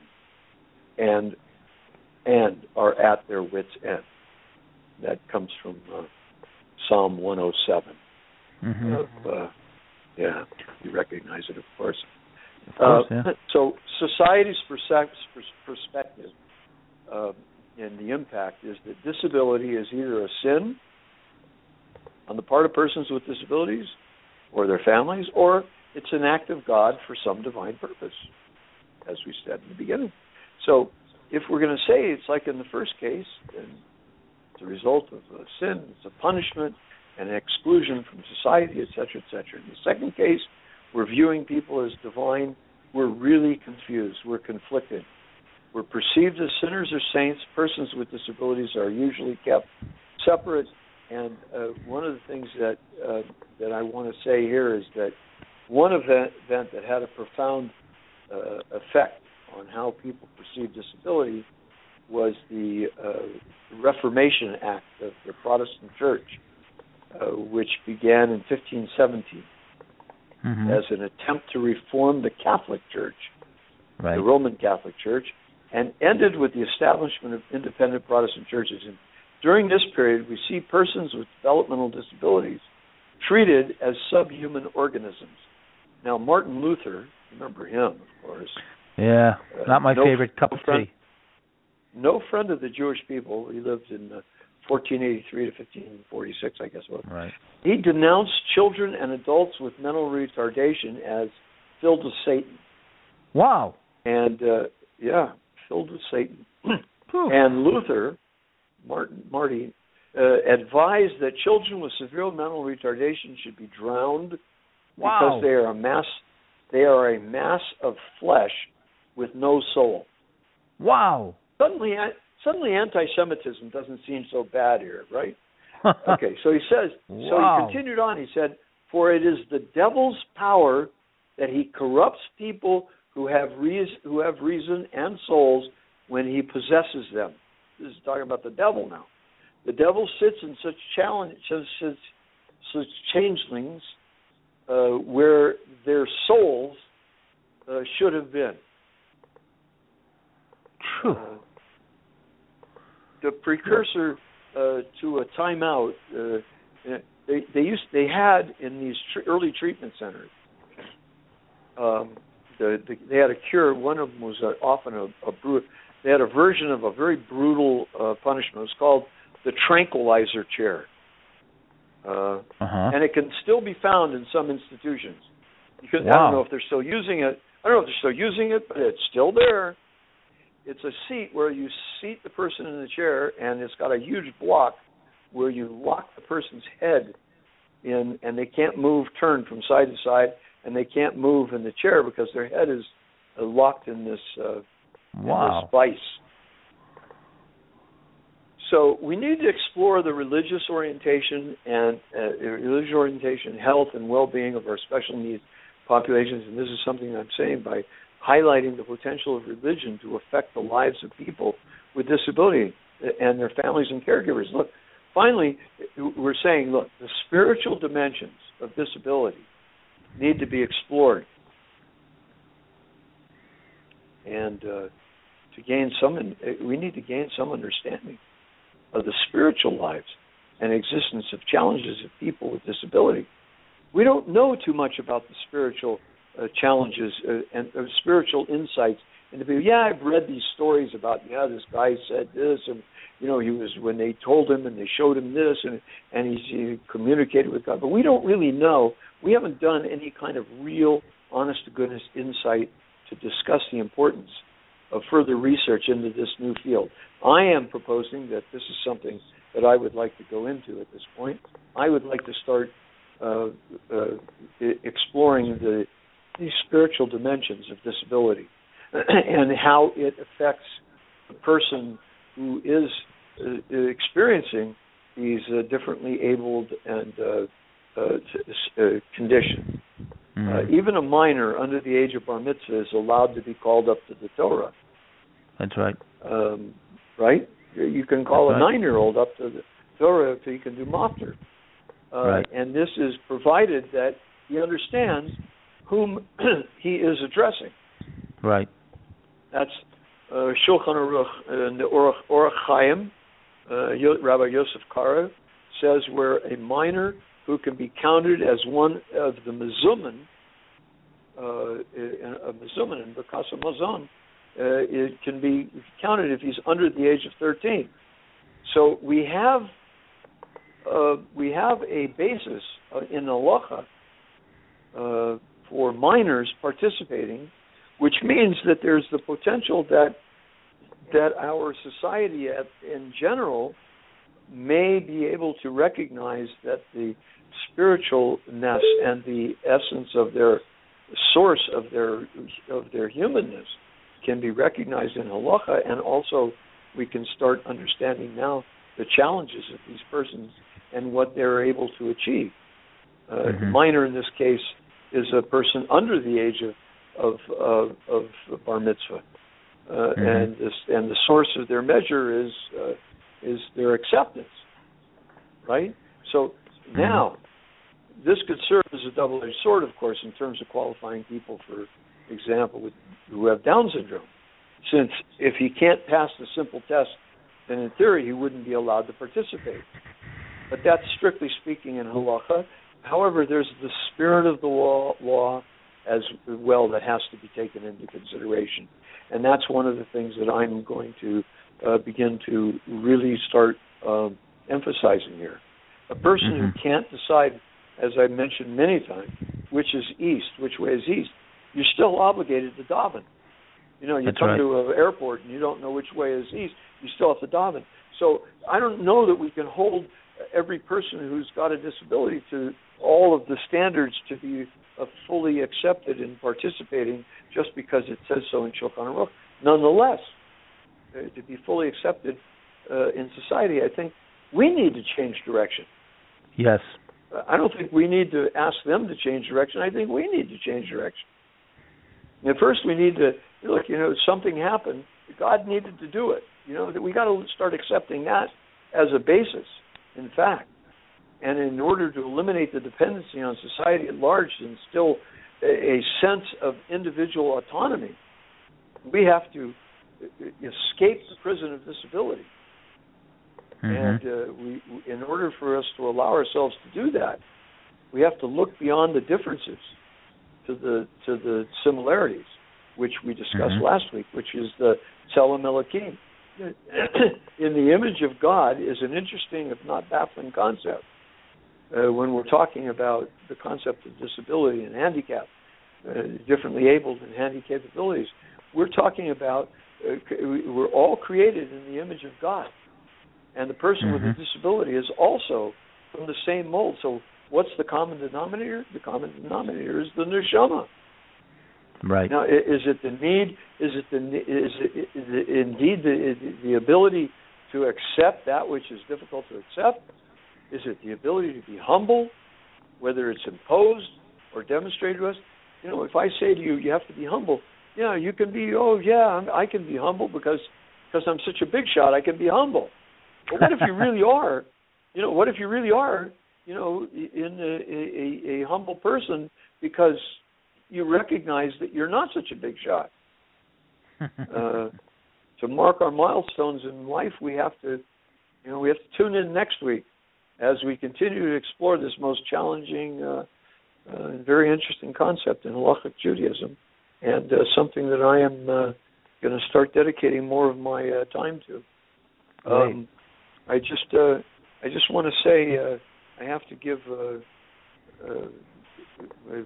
and and are at their wits' end. That comes from uh, Psalm one oh seven. Mm-hmm. Of, uh, yeah, you recognize it, of course. Of course, uh, yeah. So society's perspective uh, and the impact is that disability is either a sin on the part of persons with disabilities or their families, or it's an act of God for some divine purpose, as we said in the beginning. So if we're going to say it's like in the first case, then it's a result of a sin, it's a punishment, and an exclusion from society, et cetera, et cetera. In the second case, we're viewing people as divine. We're really confused. We're conflicted. We're perceived as sinners or saints. Persons with disabilities are usually kept separate. And uh, one of the things that uh, that I want to say here is that one event, event that had a profound uh, effect on how people perceive disability was the uh, Reformation Act of the Protestant Church, uh, which began in fifteen seventeen mm-hmm. as an attempt to reform the Catholic Church, right. the Roman Catholic Church, and ended with the establishment of independent Protestant churches. And during this period, we see persons with developmental disabilities treated as subhuman organisms. Now, Martin Luther, remember him, of course. Yeah, not my uh, no, favorite cup no of friend, tea. No friend of the Jewish people. He lived in uh, fourteen eighty-three to fifteen forty-six, I guess it was. Right. He denounced children and adults with mental retardation as filled with Satan. Wow. And, uh, yeah, filled with Satan. And Luther... Martin, Marty, uh, advised that children with severe mental retardation should be drowned wow. because they are a mass. They are a mass of flesh with no soul. Wow! Suddenly, suddenly, anti-Semitism doesn't seem so bad here, right? Okay, so he says. Wow. So he continued on. He said, "For it is the devil's power that he corrupts people who have reason, who have reason and souls when he possesses them." This is talking about the devil now. The devil sits in such challenge, such, such changelings uh, where their souls uh, should have been. Uh, the precursor uh, to a timeout, uh, they they used they had in these tr- early treatment centers. Um, the, the, they had a cure. One of them was uh, often a, a brutal. They had a version of a very brutal uh, punishment. It was called the tranquilizer chair. Uh, uh-huh. And it can still be found in some institutions. You can, wow. I don't know if they're still using it. I don't know if they're still using it, but it's still there. It's a seat where you seat the person in the chair, and it's got a huge block where you lock the person's head in, and they can't move, turn from side to side, and they can't move in the chair because their head is uh, locked in this uh Wow. Vice. So we need to explore the religious orientation and uh, religious orientation, health, and well-being of our special needs populations. And this is something I'm saying by highlighting the potential of religion to affect the lives of people with disability and their families and caregivers. Look, finally, we're saying, look, the spiritual dimensions of disability need to be explored. And uh, to gain some, we need to gain some understanding of the spiritual lives and existence of challenges of people with disability. We don't know too much about the spiritual uh, challenges uh, and uh, spiritual insights into people. Yeah, I've read these stories about, yeah, this guy said this, and, you know, he was, when they told him and they showed him this, and, and he's, he communicated with God. But we don't really know. We haven't done any kind of real, honest-to-goodness insight to discuss the importance of further research into this new field. I am proposing that this is something that I would like to go into at this point. I would like to start uh, uh, exploring the, the spiritual dimensions of disability and how it affects the person who is uh, experiencing these uh, differently abled and uh, uh, uh, conditions. Mm-hmm. Uh, even a minor under the age of bar mitzvah is allowed to be called up to the Torah. That's right. Um, right? You can call That's a right. nine-year-old up to the Torah so he can do mafter. Uh, right. And this is provided that he understands whom he is addressing. Right. That's uh, Shulchan Aruch and the Orach, Orach Chaim. Uh, Rabbi Yosef Kara says where a minor who can be counted as one of the mezuman, uh, a mezuman in B'kasa Mazon, uh, it can be counted if he's under the age of thirteen. So we have uh, we have a basis uh, in the halacha uh, for minors participating, which means that there's the potential that that our society at, in general may be able to recognize that the spiritualness and the essence of their source of their of their humanness can be recognized in halacha, and also we can start understanding now the challenges of these persons and what they're able to achieve. Uh, mm-hmm. Minor in this case is a person under the age of of, of, of bar mitzvah, uh, mm-hmm. and this and the source of their measure is uh, is their acceptance, right? So mm-hmm. now this could serve as a double-edged sword, of course, in terms of qualifying people, for example, with, who have Down syndrome, since if he can't pass the simple test, then in theory he wouldn't be allowed to participate. But that's strictly speaking in halacha. However, there's the spirit of the law, law as well that has to be taken into consideration. And that's one of the things that I'm going to uh, begin to really start um, emphasizing here. A person mm-hmm. who can't decide, as I mentioned many times, which is east, which way is east, you're still obligated to daven. You know, you That's come right. to an airport and you don't know which way is east, you still have to daven. So I don't know that we can hold every person who's got a disability to all of the standards to be uh, fully accepted in participating just because it says so in Shulchan Aruch. Nonetheless, uh, to be fully accepted uh, in society, I think we need to change direction. Yes. I don't think we need to ask them to change direction. I think we need to change direction. And first, we need to look. You know, something happened. God needed to do it. You know, that we got to start accepting that as a basis. In fact, and in order to eliminate the dependency on society at large and instill a, a sense of individual autonomy, we have to escape the prison of disability. Mm-hmm. And uh, we, in order for us to allow ourselves to do that, we have to look beyond the differences to the to the similarities, which we discussed mm-hmm. last week, which is the Tselem Elokim. In the image of God is an interesting, if not baffling, concept. Uh, when we're talking about the concept of disability and handicap, uh, differently abled and handicapped abilities, we're talking about uh, we're all created in the image of God. And the person mm-hmm. with a disability is also from the same mold. So what's the common denominator? The common denominator is the neshama. Right. Now, is it the need? Is it the is it, is it indeed the the ability to accept that which is difficult to accept? Is it the ability to be humble, whether it's imposed or demonstrated to us? You know, if I say to you, you have to be humble. Yeah, you can be. Oh, yeah, I can be humble because because I'm such a big shot. I can be humble. But what if you really are? You know, what if you really are? You know, in a, a, a humble person because you recognize that you're not such a big shot. Uh, to mark our milestones in life, we have to, you know, we have to tune in next week as we continue to explore this most challenging uh, uh, very interesting concept in Halachic Judaism, and uh, something that I am uh, going to start dedicating more of my uh, time to. Um, I just uh, I just want to say uh, I have to give uh, uh,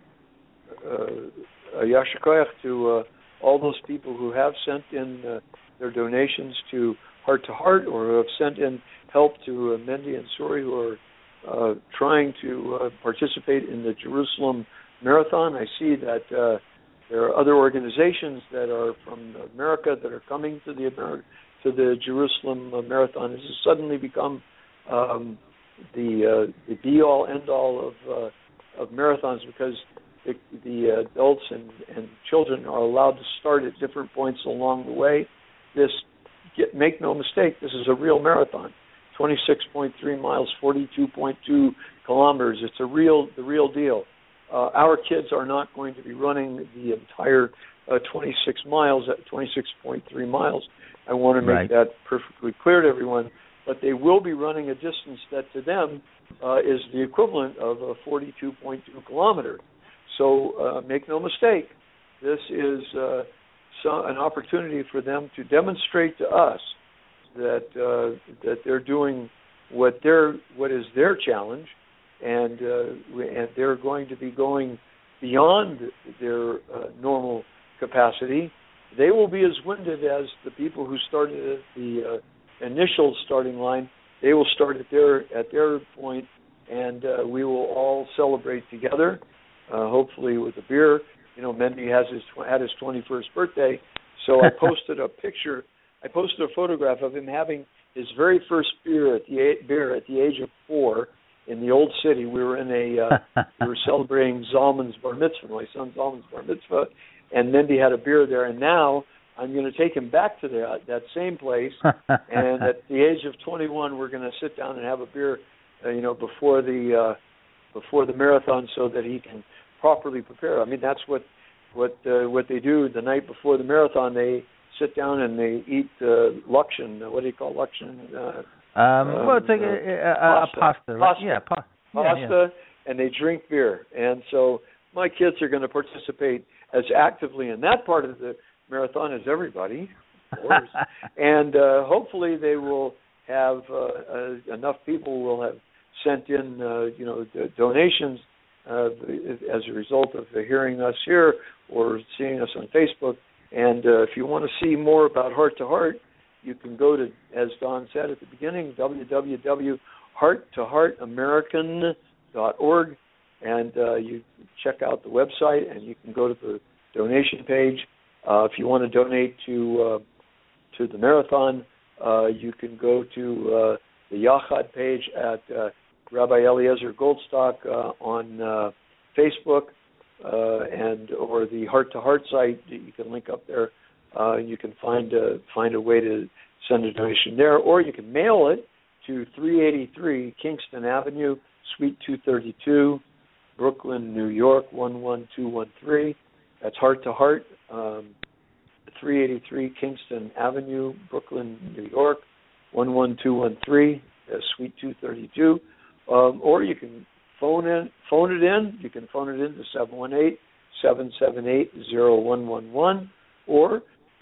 uh, a yasher koach to uh, all those people who have sent in uh, their donations to Heart to Heart, or who have sent in help to uh, Mendy and Suri, who are uh, trying to uh, participate in the Jerusalem Marathon. I see that uh, there are other organizations that are from America that are coming to the Ameri- to the Jerusalem Marathon. This has suddenly become um, the uh, the be all end all of uh, of marathons, because the, the adults and, and children are allowed to start at different points along the way. This, get, make no mistake, this is a real marathon. twenty-six point three miles, forty-two point two kilometers. It's a real, the real deal. Uh, our kids are not going to be running the entire uh, twenty-six miles at twenty-six point three miles. I want to make right. that perfectly clear to everyone. But they will be running a distance that to them uh, is the equivalent of a forty-two point two kilometer. So uh, make no mistake, this is uh, so an opportunity for them to demonstrate to us that uh, that they're doing what their what is their challenge, and uh, and they're going to be going beyond their uh, normal capacity. They will be as winded as the people who started at the uh, initial starting line. They will start at their at their point, and uh, we will all celebrate together. Uh, hopefully with a beer. You know, Mendy has his had his twenty-first birthday, so I posted a picture. I posted a photograph of him having his very first beer at the beer at the age of four in the old city. We were in a uh, we were celebrating Zalman's bar mitzvah, my son Zalman's bar mitzvah, and Mendy had a beer there. And now I'm going to take him back to that that same place, and at the age of twenty-one, we're going to sit down and have a beer, uh, you know, before the uh, before the marathon, so that he can properly prepare. I mean, that's what what uh, what they do the night before the marathon. They sit down and they eat uh, lakshan. What do you call lakshan? Uh, um, um, well, it's like uh, a, a, a pasta, pasta, right? pasta, yeah, pa- pasta, yeah, yeah. and they drink beer. And so my kids are going to participate as actively in that part of the marathon as everybody, of course. And uh, hopefully they will have uh, uh, enough people will have sent in, uh, you know, the donations. Uh, as a result of hearing us here or seeing us on Facebook. And uh, if you want to see more about Heart to Heart, you can go to, as Don said at the beginning, w w w dot heart to heart american dot org, and uh, you check out the website, and you can go to the donation page. Uh, if you want to donate to uh, to the marathon, uh, you can go to uh, the Yachad page at uh, Rabbi Eliezer Goldstock uh, on uh, Facebook, uh, and or the Heart to Heart site. You can link up there. Uh, you can find a, find a way to send a donation there, or you can mail it to three eighty-three Kingston Avenue, Suite two thirty-two, Brooklyn, New York one one two one three. That's Heart to Heart, um, three eighty-three Kingston Avenue, Brooklyn, New York one one two one three, uh, Suite two thirty-two. Um, or you can phone in, phone it in. You can phone it in to seven one eight, seven seven eight, zero one one one, or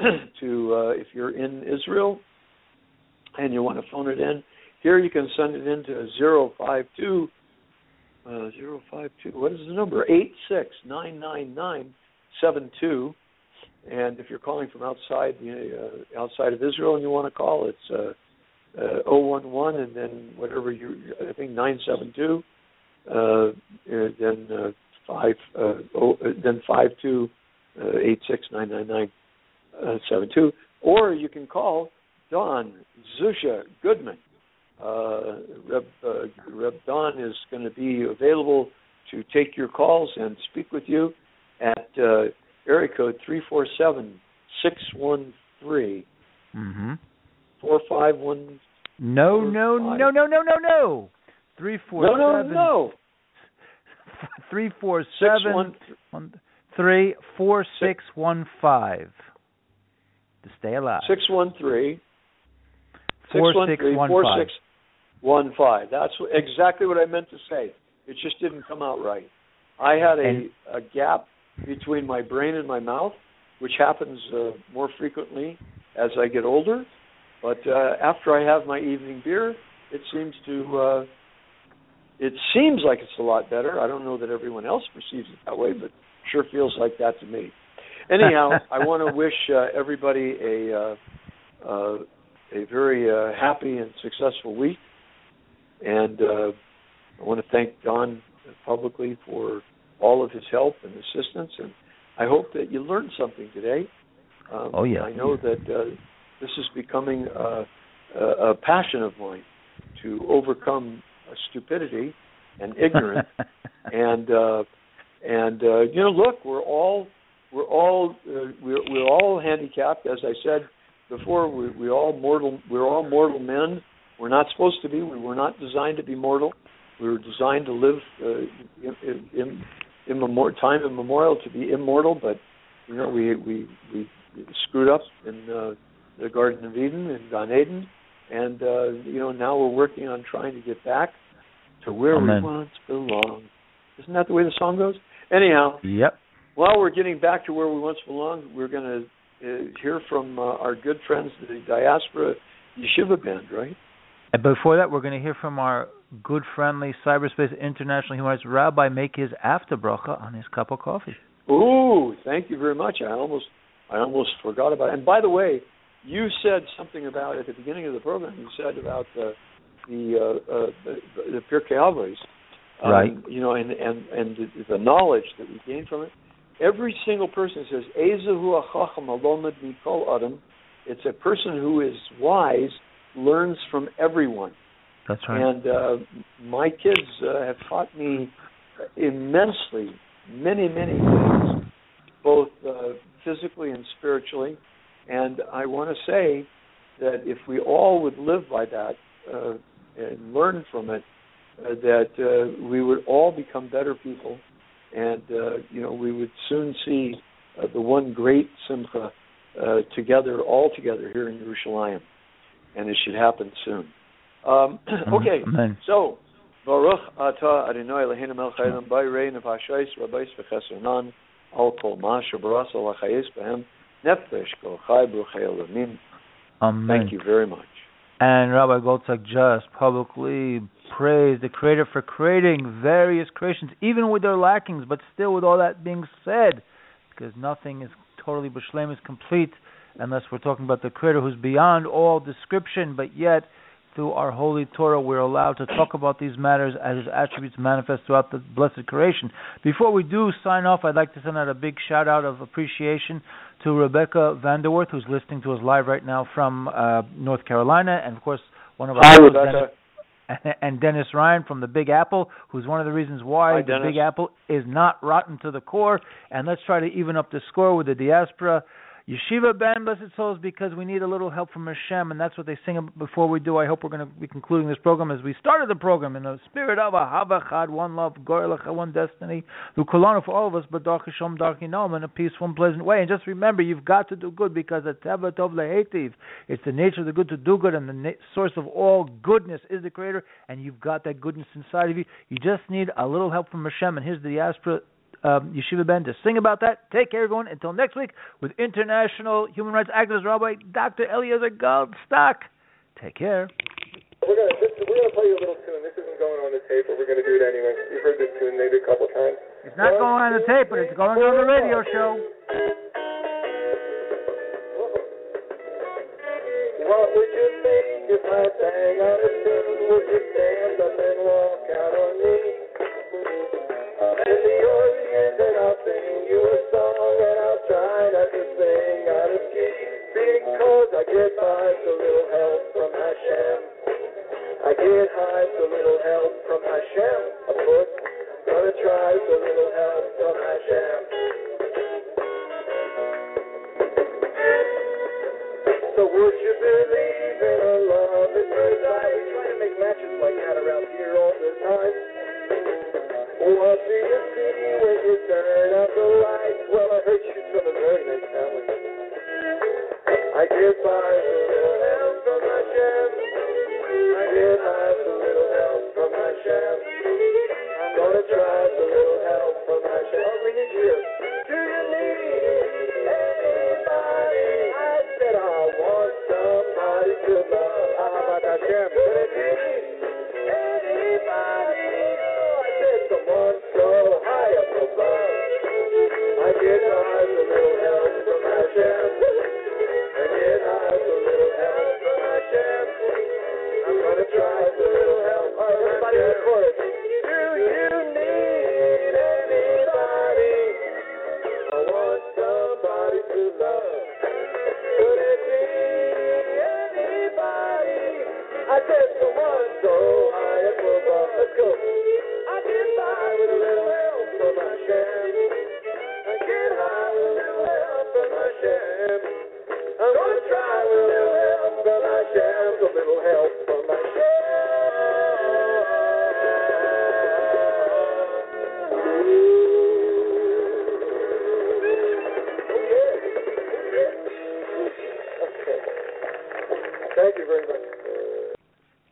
to uh, if you're in Israel and you want to phone it in, here you can send it in to zero five two, uh, zero five two. What is the number? eight six nine nine nine seven two. And if you're calling from outside the uh, outside of Israel and you want to call, it's uh, Uh, oh one one, and then whatever you, I think nine seven two, uh, then uh, five, uh, oh, then five two uh, eight six nine nine nine seven two, or you can call Don Zusha Goodman. Uh, Reb, uh, Reb Don is going to be available to take your calls and speak with you at uh, area code three four seven, six one three, Mm-hmm. four five one. No, no, no, no, no, no, no. Three four no, no, seven. No, Three four seven one three four six one five. To stay alive. Six one three. Four six one four five. six one five. That's exactly what I meant to say. It just didn't come out right. I had a, And, a gap between my brain and my mouth, which happens uh, more frequently as I get older. But uh, after I have my evening beer, it seems to uh, it seems like it's a lot better. I don't know that everyone else perceives it that way, but sure feels like that to me. Anyhow, I want to wish uh, everybody a uh, uh, a very uh, happy and successful week, and uh, I want to thank Don publicly for all of his help and assistance, and I hope that you learned something today. Um, oh yeah, I know that uh, this is becoming uh, a, a passion of mine to overcome uh, stupidity and ignorance, and uh, and uh, you know, look, we're all we're all uh, we're, we're all handicapped, as I said before. We we all mortal. We're all mortal men. We're not supposed to be. We were not designed to be mortal. We were designed to live uh, in, in, in memor- time immemorial, to be immortal. But you know, we we, we screwed up in uh, the Garden of Eden and Gan Eden, and uh, you know, now we're working on trying to get back to where Amen. we once belonged. Isn't that the way the song goes? Anyhow, yep. While we're getting back to where we once belonged, we're going to uh, hear from uh, our good friends, the Diaspora Yeshiva Band, right? And before that, we're going to hear from our good, friendly Cyberspace International Human Rights Rabbi make his after bracha on his cup of coffee. Ooh, thank you very much. I almost, I almost forgot about it. And by the way, you said something about at the beginning of the program. You said about uh, the uh, uh, the, the Pirkei Avos, um, right? You know, and and and the, the knowledge that we gain from it. Every single person says, "Ezehu hachacham halomed mikol adam." It's a person who is wise learns from everyone. That's right. And uh, my kids uh, have taught me immensely, many, many things, both uh, physically and spiritually. And I want to say that if we all would live by that uh, and learn from it, uh, that uh, we would all become better people. And, uh, you know, we would soon see uh, the one great simcha uh, together, all together here in Yerushalayim. And it should happen soon. Um, okay, Amen. so Baruch Atah Adonai Eloheinu melech haolam ba'irei nefashos rabos v'chesaron al kol ma shebarasa l'chayis b'hem nefesh kol chai b'ruchei olamim. Amen. Thank you very much. And Rabbi Goldsack just publicly praised the Creator for creating various creations, even with their lackings, but still with all that being said, because nothing is totally b'shleim, is complete, unless we're talking about the Creator who's beyond all description, but yet through our holy Torah we're allowed to talk about these matters as His attributes manifest throughout the blessed creation. Before we do sign off, I'd like to send out a big shout out of appreciation to Rebecca Vanderworth, who's listening to us live right now from uh, North Carolina, and of course one of our Hi, hosts, Rebecca. Dennis, and Dennis Ryan from the Big Apple, who's one of the reasons why Hi, the Dennis. Big Apple is not rotten to the core. And let's try to even up the score with the Diaspora Yeshiva Band, blessed souls, because we need a little help from Hashem, and that's what they sing before we do. I hope we're going to be concluding this program as we started the program in the spirit of Ahava Chad, one love, Gorelecha, one destiny, Lukolana for all of us, but Dark Hashem, Dark Noam, in a peaceful and pleasant way. And just remember, you've got to do good, because the Teva Tov Lehetiv, it's the nature of the good to do good, and the na- source of all goodness is the Creator, and you've got that goodness inside of you. You just need a little help from Hashem, and here's the Diaspora Um, Yeshiva Band to sing about that. Take care, everyone. Until next week, with international human rights activist Rabbi Doctor Eliezer Goldstock. Take care. We're gonna this, we're gonna play you a little tune. This isn't going on the tape, but we're gonna do it anyway. You've heard this tune maybe a couple times. It's not going on the tape, but it's going on the radio show. What would you think if I sang out a tune? Would you stand up and walk out on me? And the audience, and I'll sing you a song, and I'll try not to sing out of key, because I get by with a little help from Hashem. I get high with a little help from Hashem. Of course, gonna try with a little help from Hashem. So would you believe in a love at first sight? We try to make matches like that around here all the time. What do you see when you turn out the light? Well, I heard you from a very nice family. I get by with a little help from Hashem. I get by with a little help from Hashem. I'm gonna try with a little help from this year.